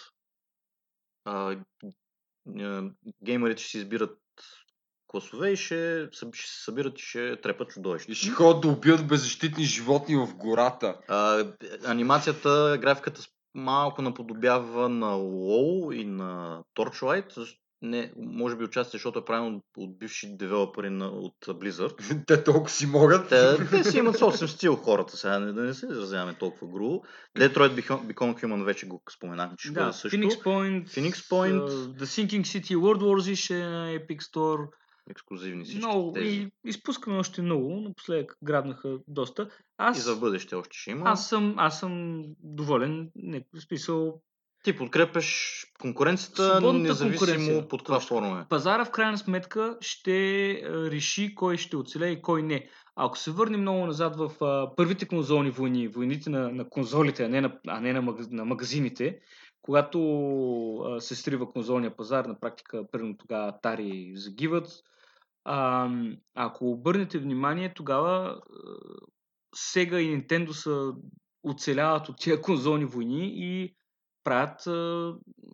А, а, геймерите ще си избират класове и ще, съб- ще се събират и ще трепат чудовища. И ще ходят да убият беззащитни животни в гората. А, анимацията, графиката с- малко наподобява на WoW и на Torchlight. Защо- Не, може би участие, защото е правилно от, от бивши девелопери на, от Blizzard. Те толкова си могат. Те, те си имат собствен стил хората, сега не, да не се изразяваме толкова грубо. Detroit Become Become Human вече го споменахме, че ще Да, бъде също. Phoenix Point, Phoenix Point. uh, The Sinking City, World War Z ще е на Epic Store. Ексклюзивни всички Много, тези. и изпускаме още много, напоследък грабнаха доста. И Аз, за бъдеще още ще има. аз, съм, аз съм доволен, не, в смисъл, Ти подкрепяш конкуренцията, Свободната независимо конкуренция, под каква точно. форма е. пазара в крайна сметка ще а, реши кой ще оцелее и кой не. Ако се върнем много назад в а, първите конзолни войни, войните на, на конзолите, а не, на, а не на, магаз, на магазините, когато а, се срива конзолния пазар, на практика, примерно тогава Atari загиват. А, ако обърнете внимание, тогава а, Sega и Nintendo са оцеляват от тия конзолни войни и правят а,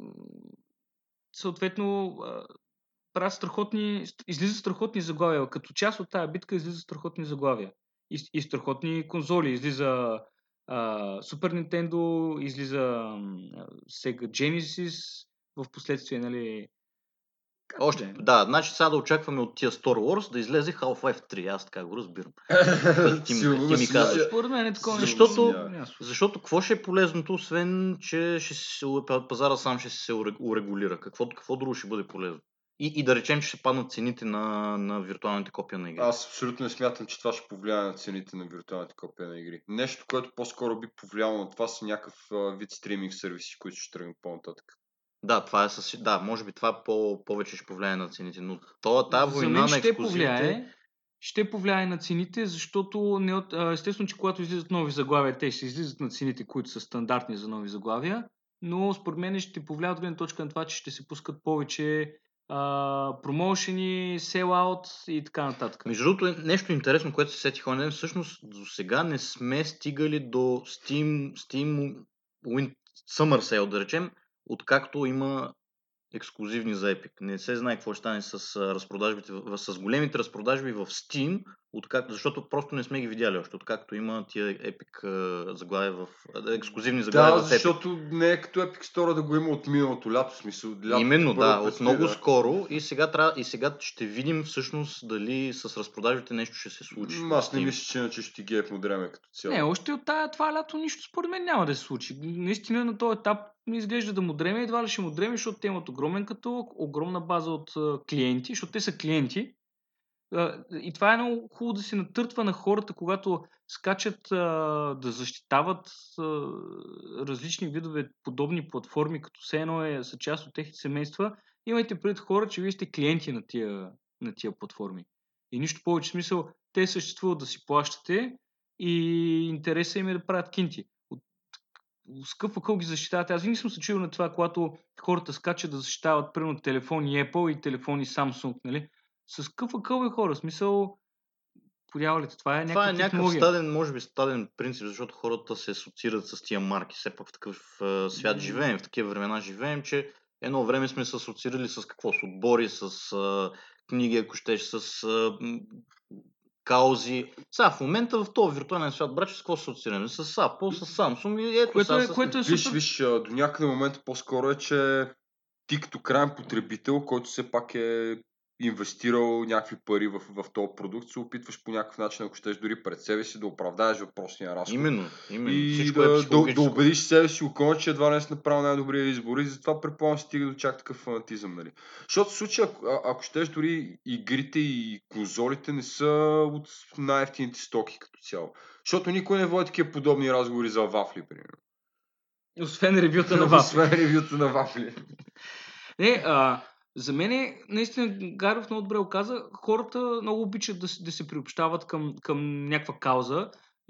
съответно а, правят страхотни, излизат страхотни заглавия. Като част от тая битка излизат страхотни заглавия. И, и страхотни конзоли. Излиза а, Super Nintendo, излиза а, Sega Genesis, в последствие, нали... както Още, да е. да, значи сега да очакваме от тия Star Wars да излезе Half-Life три, аз така го разбирам. Ти ми- Сигурно ти ми си- казваш. Според мен е такова нещо. Защото- няма- няма смисъл. Защото какво ще е полезното, освен че ще се, пазара сам ще се уре- урегулира? Какво, какво друго ще бъде полезно? И, и да речем, че ще паднат цените на, на виртуалните копия на игри. Аз абсолютно не смятам, че това ще повлияе на цените на виртуалните копия на игри. Нещо, което по-скоро би повлияло на това са някакъв а, вид стриминг сервиси, които ще тръгнат по-нататък. Да, това е със... да, може би това по- повече ще повлияе на цените, но то, тази За война мен на ще ексклузивите... повлияе. Ще повлияе на цените, защото не от, а, естествено, че когато излизат нови заглавия, те ще излизат на цените, които са стандартни за нови заглавия, но според мен ще повлияе от гледна точка на това, че ще се пускат повече а, промоушени, селаут и така нататък. Между другото, нещо интересно, което се сетих онен, всъщност до сега не сме стигали до Steam, Steam Win- Summer Sale, да речем, откакто има ексклузивни за Epic. Не се знае какво ще стане с а, разпродажбите, в- с големите разпродажби в Steam, откак, защото просто не сме ги видяли още, откакто има тия Epic а, заглавия в а, ексклузивни заглавия Да, в Epic. защото не е като Epic Store да го има от миналото лято, смисъл. Лято Именно, първо да, от предстои, много да. скоро и сега, трябва, и сега ще видим всъщност дали с разпродажбите нещо ще се случи. М, в Аз не Steam. мисля, че иначе ще ги е подреме като цяло. Не, още от тая, това лято нищо според мен няма да се случи. Наистина на този етап не изглежда да му дреме, едва ли ще му дреме, защото те имат огромен каталог, огромна база от а, клиенти, защото те са клиенти. А, и това е много хубаво да се натъртва на хората, когато скачат а, да защитават а, различни видове подобни платформи, като все едно е, са част от техните семейства. Имайте пред хора, че вие сте клиенти на тия, на тия платформи. И нищо повече смисъл, те съществуват да си плащате и интересът им е да правят кинти. От с какъв акъл ги защитават? Аз винаги съм се чудил на това, когато хората скачат да защитават примерно телефони Apple и телефони Samsung, нали? С какъв акъл е хора? В смисъл, подявалите, това е Това е някаква някакъв технология. стаден, може би стаден принцип, защото хората се асоциират с тия марки. Все пак в такъв а, свят М. живеем, в такива времена живеем, че едно време сме се асоциирали с какво? С отбори, с а, книги, ако щеш, с а, м, каузи. Сега в момента в този виртуален свят, браче, с какво се асоциираме? С Apple, с Samsung и ето Което сега е, с... което е Виж, супер. виж, а, до някъде момент по-скоро е, че ти като крайен потребител, който все пак е инвестирал някакви пари в, в този продукт, се опитваш по някакъв начин, ако щеш дори пред себе си, да оправдаеш въпросния разход. Именно, именно. И Всичко е да, да, да психологическо. убедиш себе си около, че едва не си направил най-добрия избор и затова предполагам стига до чак такъв фанатизъм, нали. Защото в случая, ако, а- ако щеш, дори игрите и конзолите не са от най-ефтините стоки като цяло. Защото никой не води такива подобни разговори за вафли, примерно. Освен ревюта на вафли. Освен ревюта на вафли. Не, а, за мен е, наистина, Гаров много добре го каза, хората много обичат да, се- да се приобщават към, към някаква кауза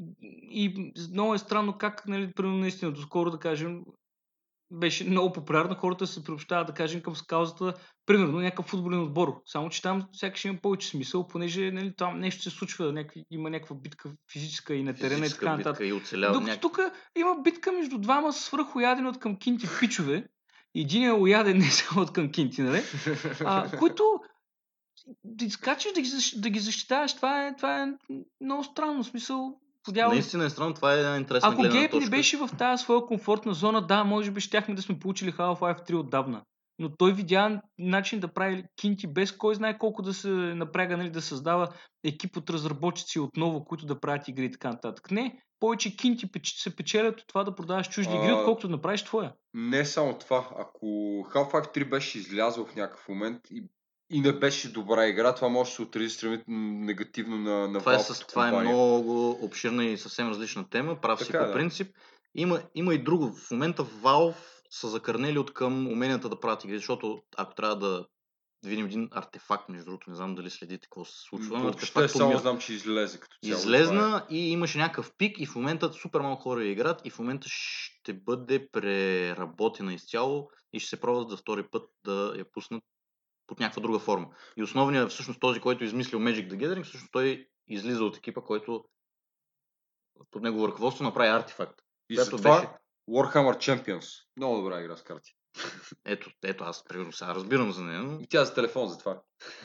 и много е странно как, нали, примерно наистина, доскоро да кажем, беше много популярно хората да се приобщават, да кажем, към каузата, примерно някакъв футболен отбор. Само, че там сякаш има повече смисъл, понеже, нали, там нещо се случва, някакви, има някаква битка физическа и на терена и Физическа така нататък. битка и оцелява Докато някакви. тук има битка между двама свръхоядени от към кинти пичове. Един е уяден не само от към кинти, нали? А, които да скачаш да ги, защ- да ги защитаваш, това е, това е много странно. В смисъл, подявали. Наистина е странно, това е една интересна Ако гледна Гейб не точка. беше в тази своя комфортна зона, да, може би щяхме да сме получили Half-Life три отдавна. Но той видя начин да прави кинти без кой знае колко да се напряга, нали, да създава екип от разработчици отново, които да правят игри и така нататък. Не, повече кинти печ- се печелят от това да продаваш чужди игри, А, отколкото да направиш твоя. Не само това, ако Half-Life три беше излязъл в някакъв момент и, и не беше добра игра, това може да се отрази сравнително негативно на, на Това е, Valve с, като това е компания. много обширна и съвсем различна тема. Прав си Така е, по да. принцип. Има, има и друго. В момента Valve са закърнели от към уменията да правят игри, защото ако трябва да видим един артефакт, между другото, не знам дали следите какво се случва, но Въобще артефакт само умира. знам, че излезе като цяло. и това е. Излезна и имаше някакъв пик и в момента супер малко хора я играят и в момента ще бъде преработена изцяло и ще се пробват за втори път да я пуснат под някаква друга форма. И основният, всъщност този, който е измислил Magic the Gathering, всъщност той излиза от екипа, който под негово ръководство направи артефакт. И която затова беше- Warhammer Champions. Много добра игра с карти. Ето, ето аз примерно сега разбирам за нея, но... И тя за телефон затова.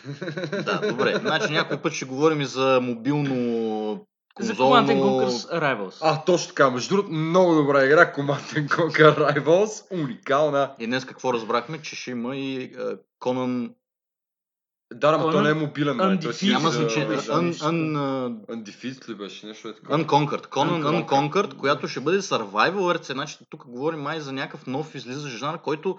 Да, добре. Значи някой път ще говорим и за мобилно За конзолно... Command and Conquer Rivals. А, точно така. Между другото, много добра игра. Command and Conquer Rivals. Уникална. И днес какво разбрахме, че ще има и е, Conan... Да, но той не е Conan мобилен, май. Той си Undefeated. Няма за- значение. за- Un, un, uh, Undefeated ли беше? Нещо е такова. Unconquered. Conan Unconquered. Unconquered, която ще бъде survival ар си. Значи тук говорим май за някакъв нов излизащ жанр, който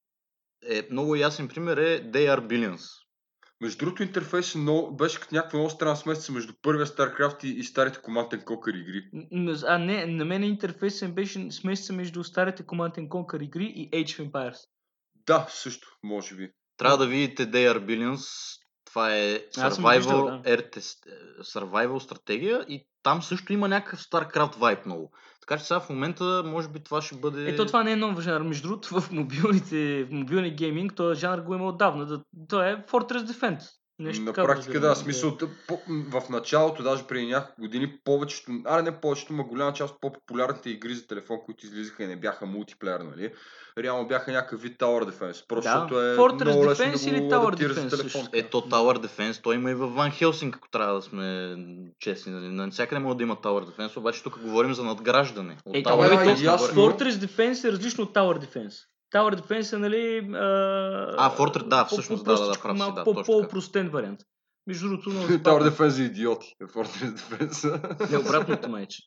е много ясен пример е They Are Billions. Между другото, интерфейс е много, беше като някаква много странна смесица между първия StarCraft и, и старите Command and Conquer игри. М, А не, на мен интерфейсът беше смесица между старите Command and Conquer игри и Age of Empires. Да, също, може би. Трябва да видите They Are Billions. Това е Аз съм виждал, survival, да. ер ти ес, survival стратегия и там също има някакъв StarCraft vibe много. Така че сега в момента може би това ще бъде... Ето това не е нов жанр. Между другото, в мобилните, в мобилния гейминг, този жанр го има отдавна. Да, то е Fortress Defense. Нещо На така практика разбирам. да, смисъл, тъ- по- м, в началото, даже преди няколко години, повечето, а не повечето, но голяма част от по-популярните игри за телефон, които излизаха и не бяха мултиплеер, нали? Реално бяха някакъв вид Tower Defense, просто Да, защото е Fortress много лесно да Defense или го Tower адаптираш за Defense телефон. също. Ето Tower Defense, той има и във Ван Хелсинг, ако трябва да сме честни. Нали? Навсякъде може да има Tower Defense, обаче тук говорим за надграждане. От Е, Tower това е това е Defense ясно. нагоре. Fortress Defense е различно от Tower Defense. Tower Defense е, нали... А, А, Fortress, да, всъщност, да, да, да, по-простичко, прав си, малко да, по- точно така. по-опростен вариант. Между другото, много Tower забавно. Defense е идиоти, е Fortress Defense. Не, обратното майче.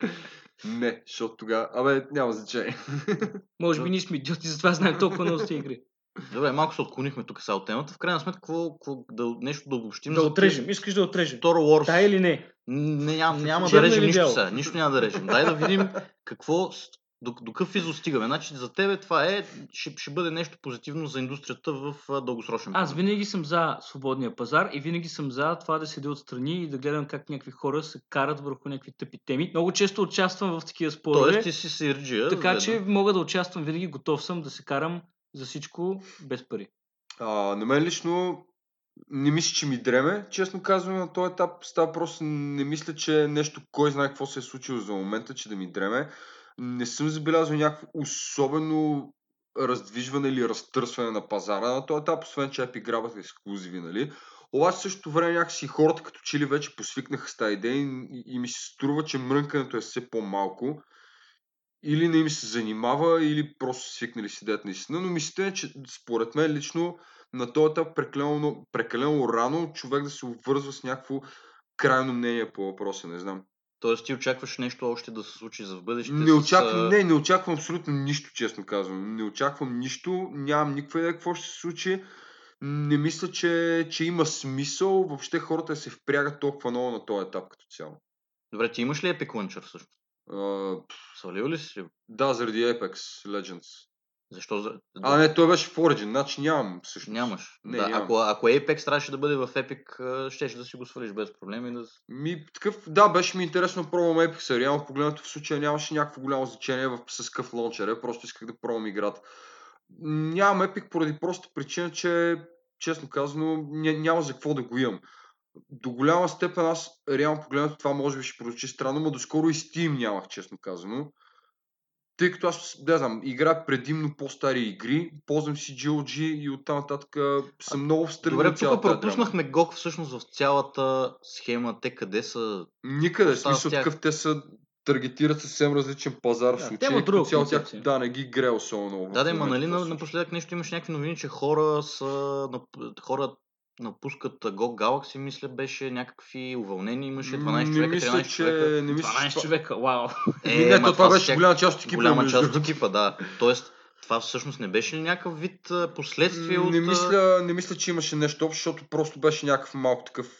Не, защото тогава, абе, няма значение. Може би ние сме идиоти, затова знаем толкова много с тези игри. Добре, малко се отклонихме тук сега от темата. В крайна сметка, какво, какво, да, нещо да обобщим Да за отрежем. Искаш да отрежем. Star Wars. Да или не? Не, няма, няма Черно да режем или нищо бяло? сега. Нищо няма да режем. Дай да видим какво, с- до, до какъв извод стигаме. Значи за тебе това е, ще, ще бъде нещо позитивно за индустрията в а, дългосрочен Аз план. винаги съм за свободния пазар и винаги съм за това да седя отстрани и да гледам как някакви хора се карат върху някакви тъпи теми. Много често участвам в такива спорове, Тоест ти си сирджия. така че мога да участвам винаги, готов съм да се карам за всичко без пари. А, на мен лично не мисля, че ми дреме, честно казвам, на този етап става въпрос, не мисля, че е нещо, кой знае какво се е случило за момента, че да ми дреме. Не съм забелязал някакво особено раздвижване или разтърсване на пазара на този етап, освен че Epic грабят ексклузиви, нали? Обаче в същото време някакси хората като че ли вече посвикнаха с тази идея и, и ми се струва, че мрънкането е все по-малко. Или не им се занимава, или просто са свикнали си дет наистина, но мислите е, че според мен лично на този етап прекалено, прекалено рано човек да се обвързва с някакво крайно мнение по въпроса, не знам. Тоест ти очакваш нещо още да се случи за в бъдеще. Не очаквам, с, а, не, не очаквам абсолютно нищо, честно казвам. Не очаквам нищо, нямам никаква идея какво ще се случи. Не мисля, че, че има смисъл въобще хората да се впрягат толкова много на този етап като цяло. Добре, ти имаш ли Epic Launcher също? А, Свалил ли си? да, заради Apex Legends. Защо? За... А, не, той беше в Origin, значи нямам всъщност. Нямаш. Не, да, нямам. ако, ако Apex трябваше да бъде в Epic, а, щеше да си го свалиш без проблем и да... Ми, такъв, да, беше ми интересно да пробвам Epic. Реално погледнато в случая нямаше някакво голямо значение в, с какъв лончер е, просто исках да пробвам играта. Нямам Epic поради проста причина, че честно казано ня, няма за какво да го имам. До голяма степен аз реално погледнато това може би ще прозвучи странно, но доскоро и Steam нямах, честно казано. Тъй като аз, да знам, игра предимно по-стари игри, ползвам си джи ел джи и оттам нататък съм много встръгнал Добре, цялата тук тази драма. пропуснахме джи о джи всъщност в цялата схема. Те къде са? Никъде, в Остава смисъл с тях. такъв, те са таргетират съвсем различен пазар в Да, те случая. имат Като друга цяло тях, концепция. да, не ги гре особено много. Да, в да, ма момента нали това се на- случва. напоследък нещо имаш някакви новини, че хора са нап- хора напускат джи о джи Galaxy, мисля, беше някакви уволнени, имаше дванайсет Не човека, мисля, тринайсет че... човека. Не мисля, че дванайсет това... човека, вау. Ми, не, ма то това са беше всяк- голяма част от екипа. голяма между част от другото. екипа, да. Тоест, това всъщност не беше ли някакъв вид а, последствие от... Не а, мисля, не мисля, че имаше нещо общо, защото просто беше някакъв малко такъв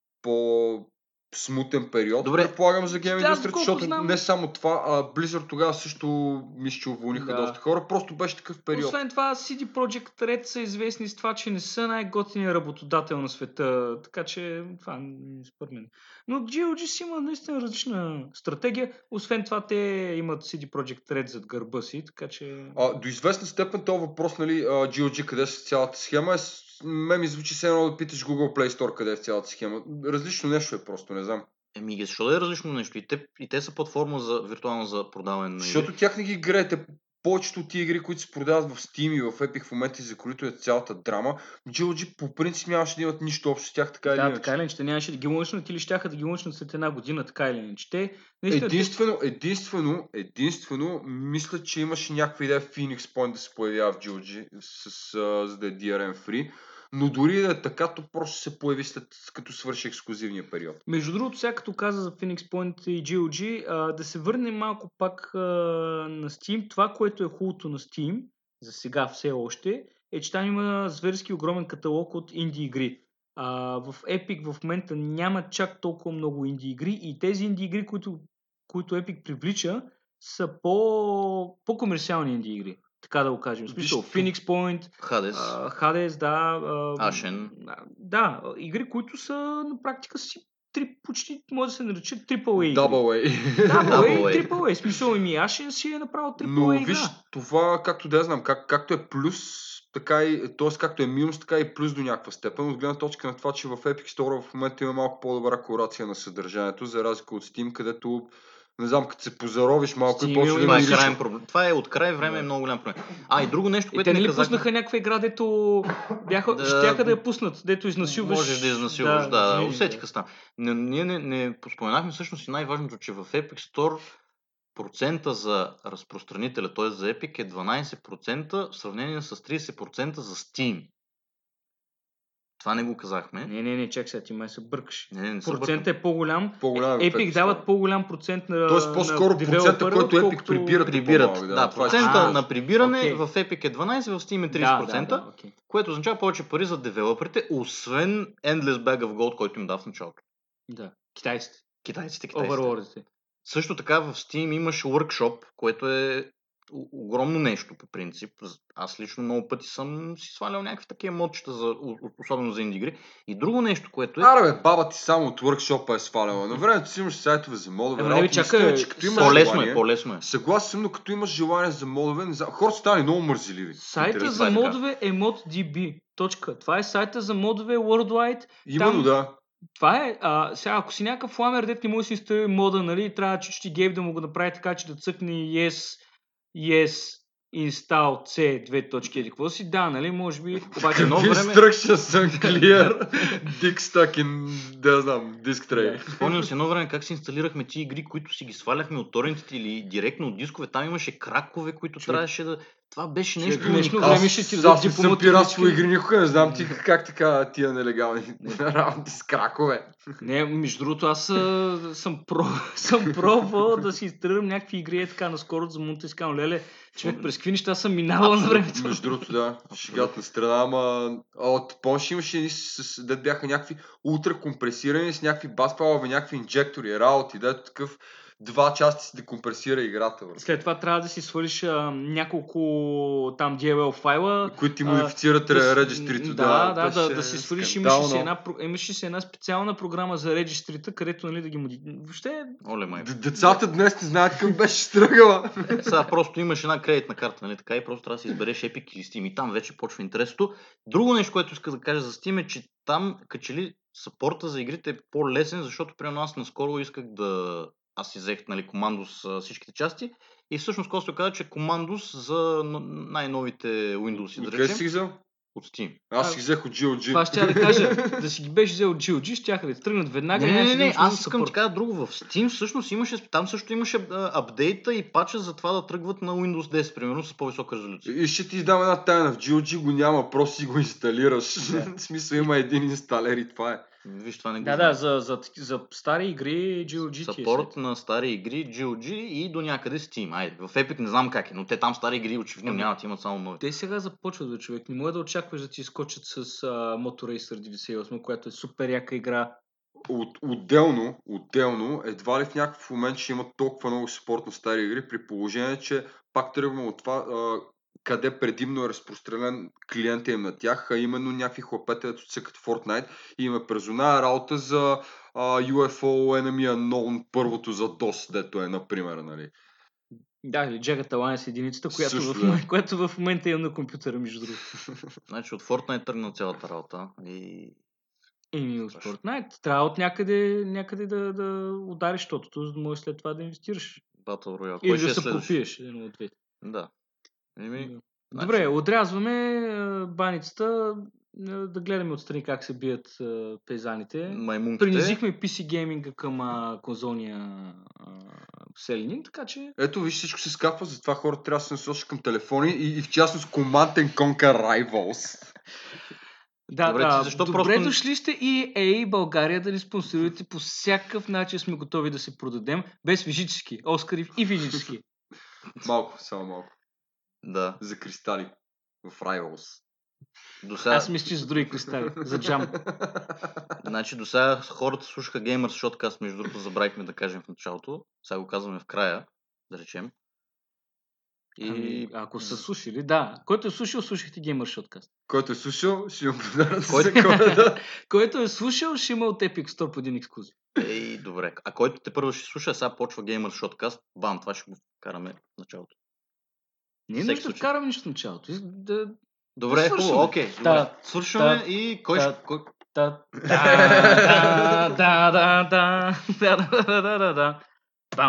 по смутен период. Добре. Предполагам за гейм Аз индустрията, доколко защото знам- не само това, а Blizzard тогава също мисля, че уволниха Да. доста хора. Просто беше такъв период. Освен това, си ди Projekt Red са известни с това, че не са най-готиният работодател на света, така че това не според мен. Но джи ел джи си има наистина различна стратегия. Освен това, те имат си ди Projekt Red зад гърба си, така че... А, до известна степен този въпрос, нали, а, джи ел джи къде са цялата схема, е, с- мен ми звучи все едно да питаш Google Play Store къде е цялата схема. Различно нещо е просто, не знам. Еми, защо да е различно нещо? И те, и те са платформа за виртуално за продаване на игри. Защото тях не ги играете. Повечето от тия игри, които се продават в Steam и в Epic в момента, и за които е цялата драма, джи ел джи по принцип нямаше да имат нищо общо с тях, така или Да, иначе. така или иначе, те нямаше да ги лънчнат или щяха да ги лънчнат след една година, така или иначе. Те, наистина, те- Единствено, единствено, единствено, мисля, че имаше някаква идея Phoenix Point да се появява в джи ел джи, с, а, за да е ди ар ем free, но дори да е така, то просто се появи след като свърши ексклюзивния период. Между другото, сега като каза за Phoenix Point и джи ел джи, а, да се върнем малко пак а, на Steam. Това, което е хубавото на Steam, за сега все още, е, че там има зверски огромен каталог от инди игри. А, в Epic в момента няма чак толкова много инди игри и тези инди игри, които, които Epic привлича, са по, по-комерциални инди игри. така да го кажем. В смисъл, Виж, Phoenix Point, Hades, а, Hades, да. а, Ashen. Да, игри, които са на практика си три, почти може да се наричат Triple A игри. Double A. Double Double A, A. Triple A. Смисъл, ими Ashen си е направил Triple Но A игра. виж, това, както да я знам, как, както е плюс, така и, т.е. както е минус, така и плюс до някаква степен, от гледна точка на това, че в Epic Store в момента има малко по-добра корелация на съдържанието, за разлика от Steam, където, не знам, като се позаровиш малко Steam и почва да Това е мириш. крайен проблем. Това е от край време Да. е много голям проблем. А, и друго нещо, И което те не нали казахме. пуснаха някаква игра, дето бяха, Да. щяха да я пуснат, дето изнасилваш. Можеш да изнасилваш, да, жени, усетиха стана. Не, ние не, не споменахме всъщност и най-важното, че в Epic Store процента за разпространителя, т.е. за Epic е дванайсет процента в сравнение с трийсет процента за Steam. Това не го казахме. Не, не, не, чак сега, ти май се бъркаш. Не, не, не се Процентът бъркам. е по-голям. По-голям е в Epic Epic дават Store. по-голям процент на Тоест по-скоро на процента, девелопера, който Epic отколкото- прибират. е Прибират. по-малък, Да, това е процента А, на прибиране окей. в Epic е дванайсет, в Steam е Да, трийсет да, процента, да, окей. което означава повече пари за девелоперите, освен Endless Bag of Gold, който им дава в началото. Да. Китайците. Китайците, китайците. Оверлордите. Също така в Steam имаш workshop, което е о- огромно нещо по принцип. Аз лично много пъти съм си свалял някакви такива модчета, за, о- особено за инди игри. И друго нещо, което е... Аре бе, баба ти само от workshop е сваляла. На времето си имаш сайтове за модове. Ама не бе, работа. чакай, Мисля, че като имаш По-лесно желание, е, по-лесно е. Съгласен съм, но като имаш желание за модове, не знам, хората стали много мързеливи. Сайта Интересно. за е така. модове е ModDB. Точка. Това е сайта за модове Worldwide. Именно там- да. Това е, а, сега ако си някакъв фламер, дет не може да си инсталира мода, нали, трябва чуть-чуть гейб да му го направи така, че да цъкне yes, yes, install C, две точки, или какво си, да, нали, може би, обаче много време... Instructions are clear. Dick stuck in, да знам, disk tray. Спомням се едно време как си инсталирахме ти игри, които си ги сваляхме от торрентите или директно от дискове. Там имаше кракове, които Човек. трябваше да... Това беше Човек, нещо днешно уникално. време ще ти Аз, дадат аз не съм дипломата пиратство диск. игри, никога не знам ти как така тия нелегални работи с кракове. Не, между другото, аз а, съм, про, съм пробвал да си инсталирам някакви игри, е така наскоро за Мунта и скам, леле, човек, през какви неща съм минавал на времето. Между другото, да, шегата на страна, ама от помощ имаше едни, с- с- дет бяха някакви ултра компресирани с някакви басфалове, някакви инжектори, работи, дето такъв два части си декомпресира играта. Бе. След това трябва да си свалиш а, няколко там ди ел ел файла. Които ти а, модифицират да си- регистрито. Да, да, да, беше да си свалиш. Имаше си, скандално. една, про- имаше си една специална програма за регистрита, където нали, да ги моди... Въобще, Оле, май. Д- Децата днес не знаят как беше стръгала. Сега просто имаш една кредитна карта, нали така, и просто трябва да си избереш Epic или Steam и там вече почва интересното. Друго нещо, което иска да кажа за Steam е, че там, като че ли съпорта за игрите е по-лесен, защото примерно аз наскоро исках да... Аз си взех, нали, Commandos а, всичките части и всъщност Костя каза, че Commandos за н- най-новите Windows, да Откъде си речем, ги взел? от Steam. Аз си взех от джи ел джи. това ще я да кажа, да си ги беше взел от джи ел джи, щяха да ти тръгнат веднага. Не, не, нямаше не, да не, имаш нужда аз искам support. ти кажа друго. В Steam всъщност имаше, там също имаше а, апдейта и пача за това да тръгват на Windows десет, примерно с по-висока резолюция. И ще ти издам една тайна. В джи ел джи го няма, просто си го инсталираш. В смисъл има един инсталер и това е. Виж, това не го Да, знам. да, за, за, за стари игри джи ел джи ти е Съпорт на стари игри, джи ел джи и до някъде Steam. Айде, в Epic не знам как е, но те там стари игри очевидно нямат, имат само нови. Те сега започват, бе, човек. Не може да очакваш да ти изкочат с а, Motor Racer деветдесет и осем, която е супер яка игра. От, отделно, отделно, едва ли в някакъв момент ще има толкова много спорт на стари игри, при положение, че пак тръгваме от това, а, къде предимно е разпространен клиента им на тях, а именно някакви хлапета, ето цъкат Fortnite и им е презона работа за а, ю еф о Enemy Unknown, първото за DOS, дето е, например, нали. Да, или Jagged Alliance единицата, която, Също, в, да. момент, която в момента имам на компютъра, между другото. Значи от Fortnite тръгна цялата работа и Еми от Fortnite. Трябва от някъде, някъде да, да удариш тотото, за да можеш след това да инвестираш. Battle Royale. Или Кой ще да е се следващ? пропиеш. Едно от двете. Да. Еми, Да. значи- Добре, отрязваме а, баницата, а, да гледаме отстрани как се бият а, пейзаните. маймунките. Принизихме пи си гейминга към а, конзолния а, селянин, така че... Ето, виж, всичко се скапва, затова хората трябва да се насочат към телефони и, и в частност Command and Conquer Rivals. Да, Добре, да, ти защо добре просто- дошли сте и ей България да ни спонсорирате по всякакъв начин, сме готови да се продадем, без физически, Оскари и физически. Малко, само малко. Да. За кристали в Rivals. До сега, Аз мисля, че за други кристали, за джам. значи до сега хората слушаха Gamers Shotcast, между другото забравихме да кажем в началото. Сега го казваме в края, да речем. И... Ами, ако са слушали, да. Който е слушал, слушахте Gamer Shotcast. Който е слушал, ще имам подарък за Който- Коледа. Който е слушал, ще има от Epic Store по един ексклюзив. Ей, добре. А който те първо ще слуша, сега почва Gamer Shotcast. Бам, това ще го вкараме в началото. Не е Всеки нужда да случай. вкараме нищо в началото. Is- Да... Добре, свършваме. хубаво, окей. Та, Добре. Свършваме та, и кой та. ще... Кой... Да, да, да, да, да, да, да, да, да, да, да.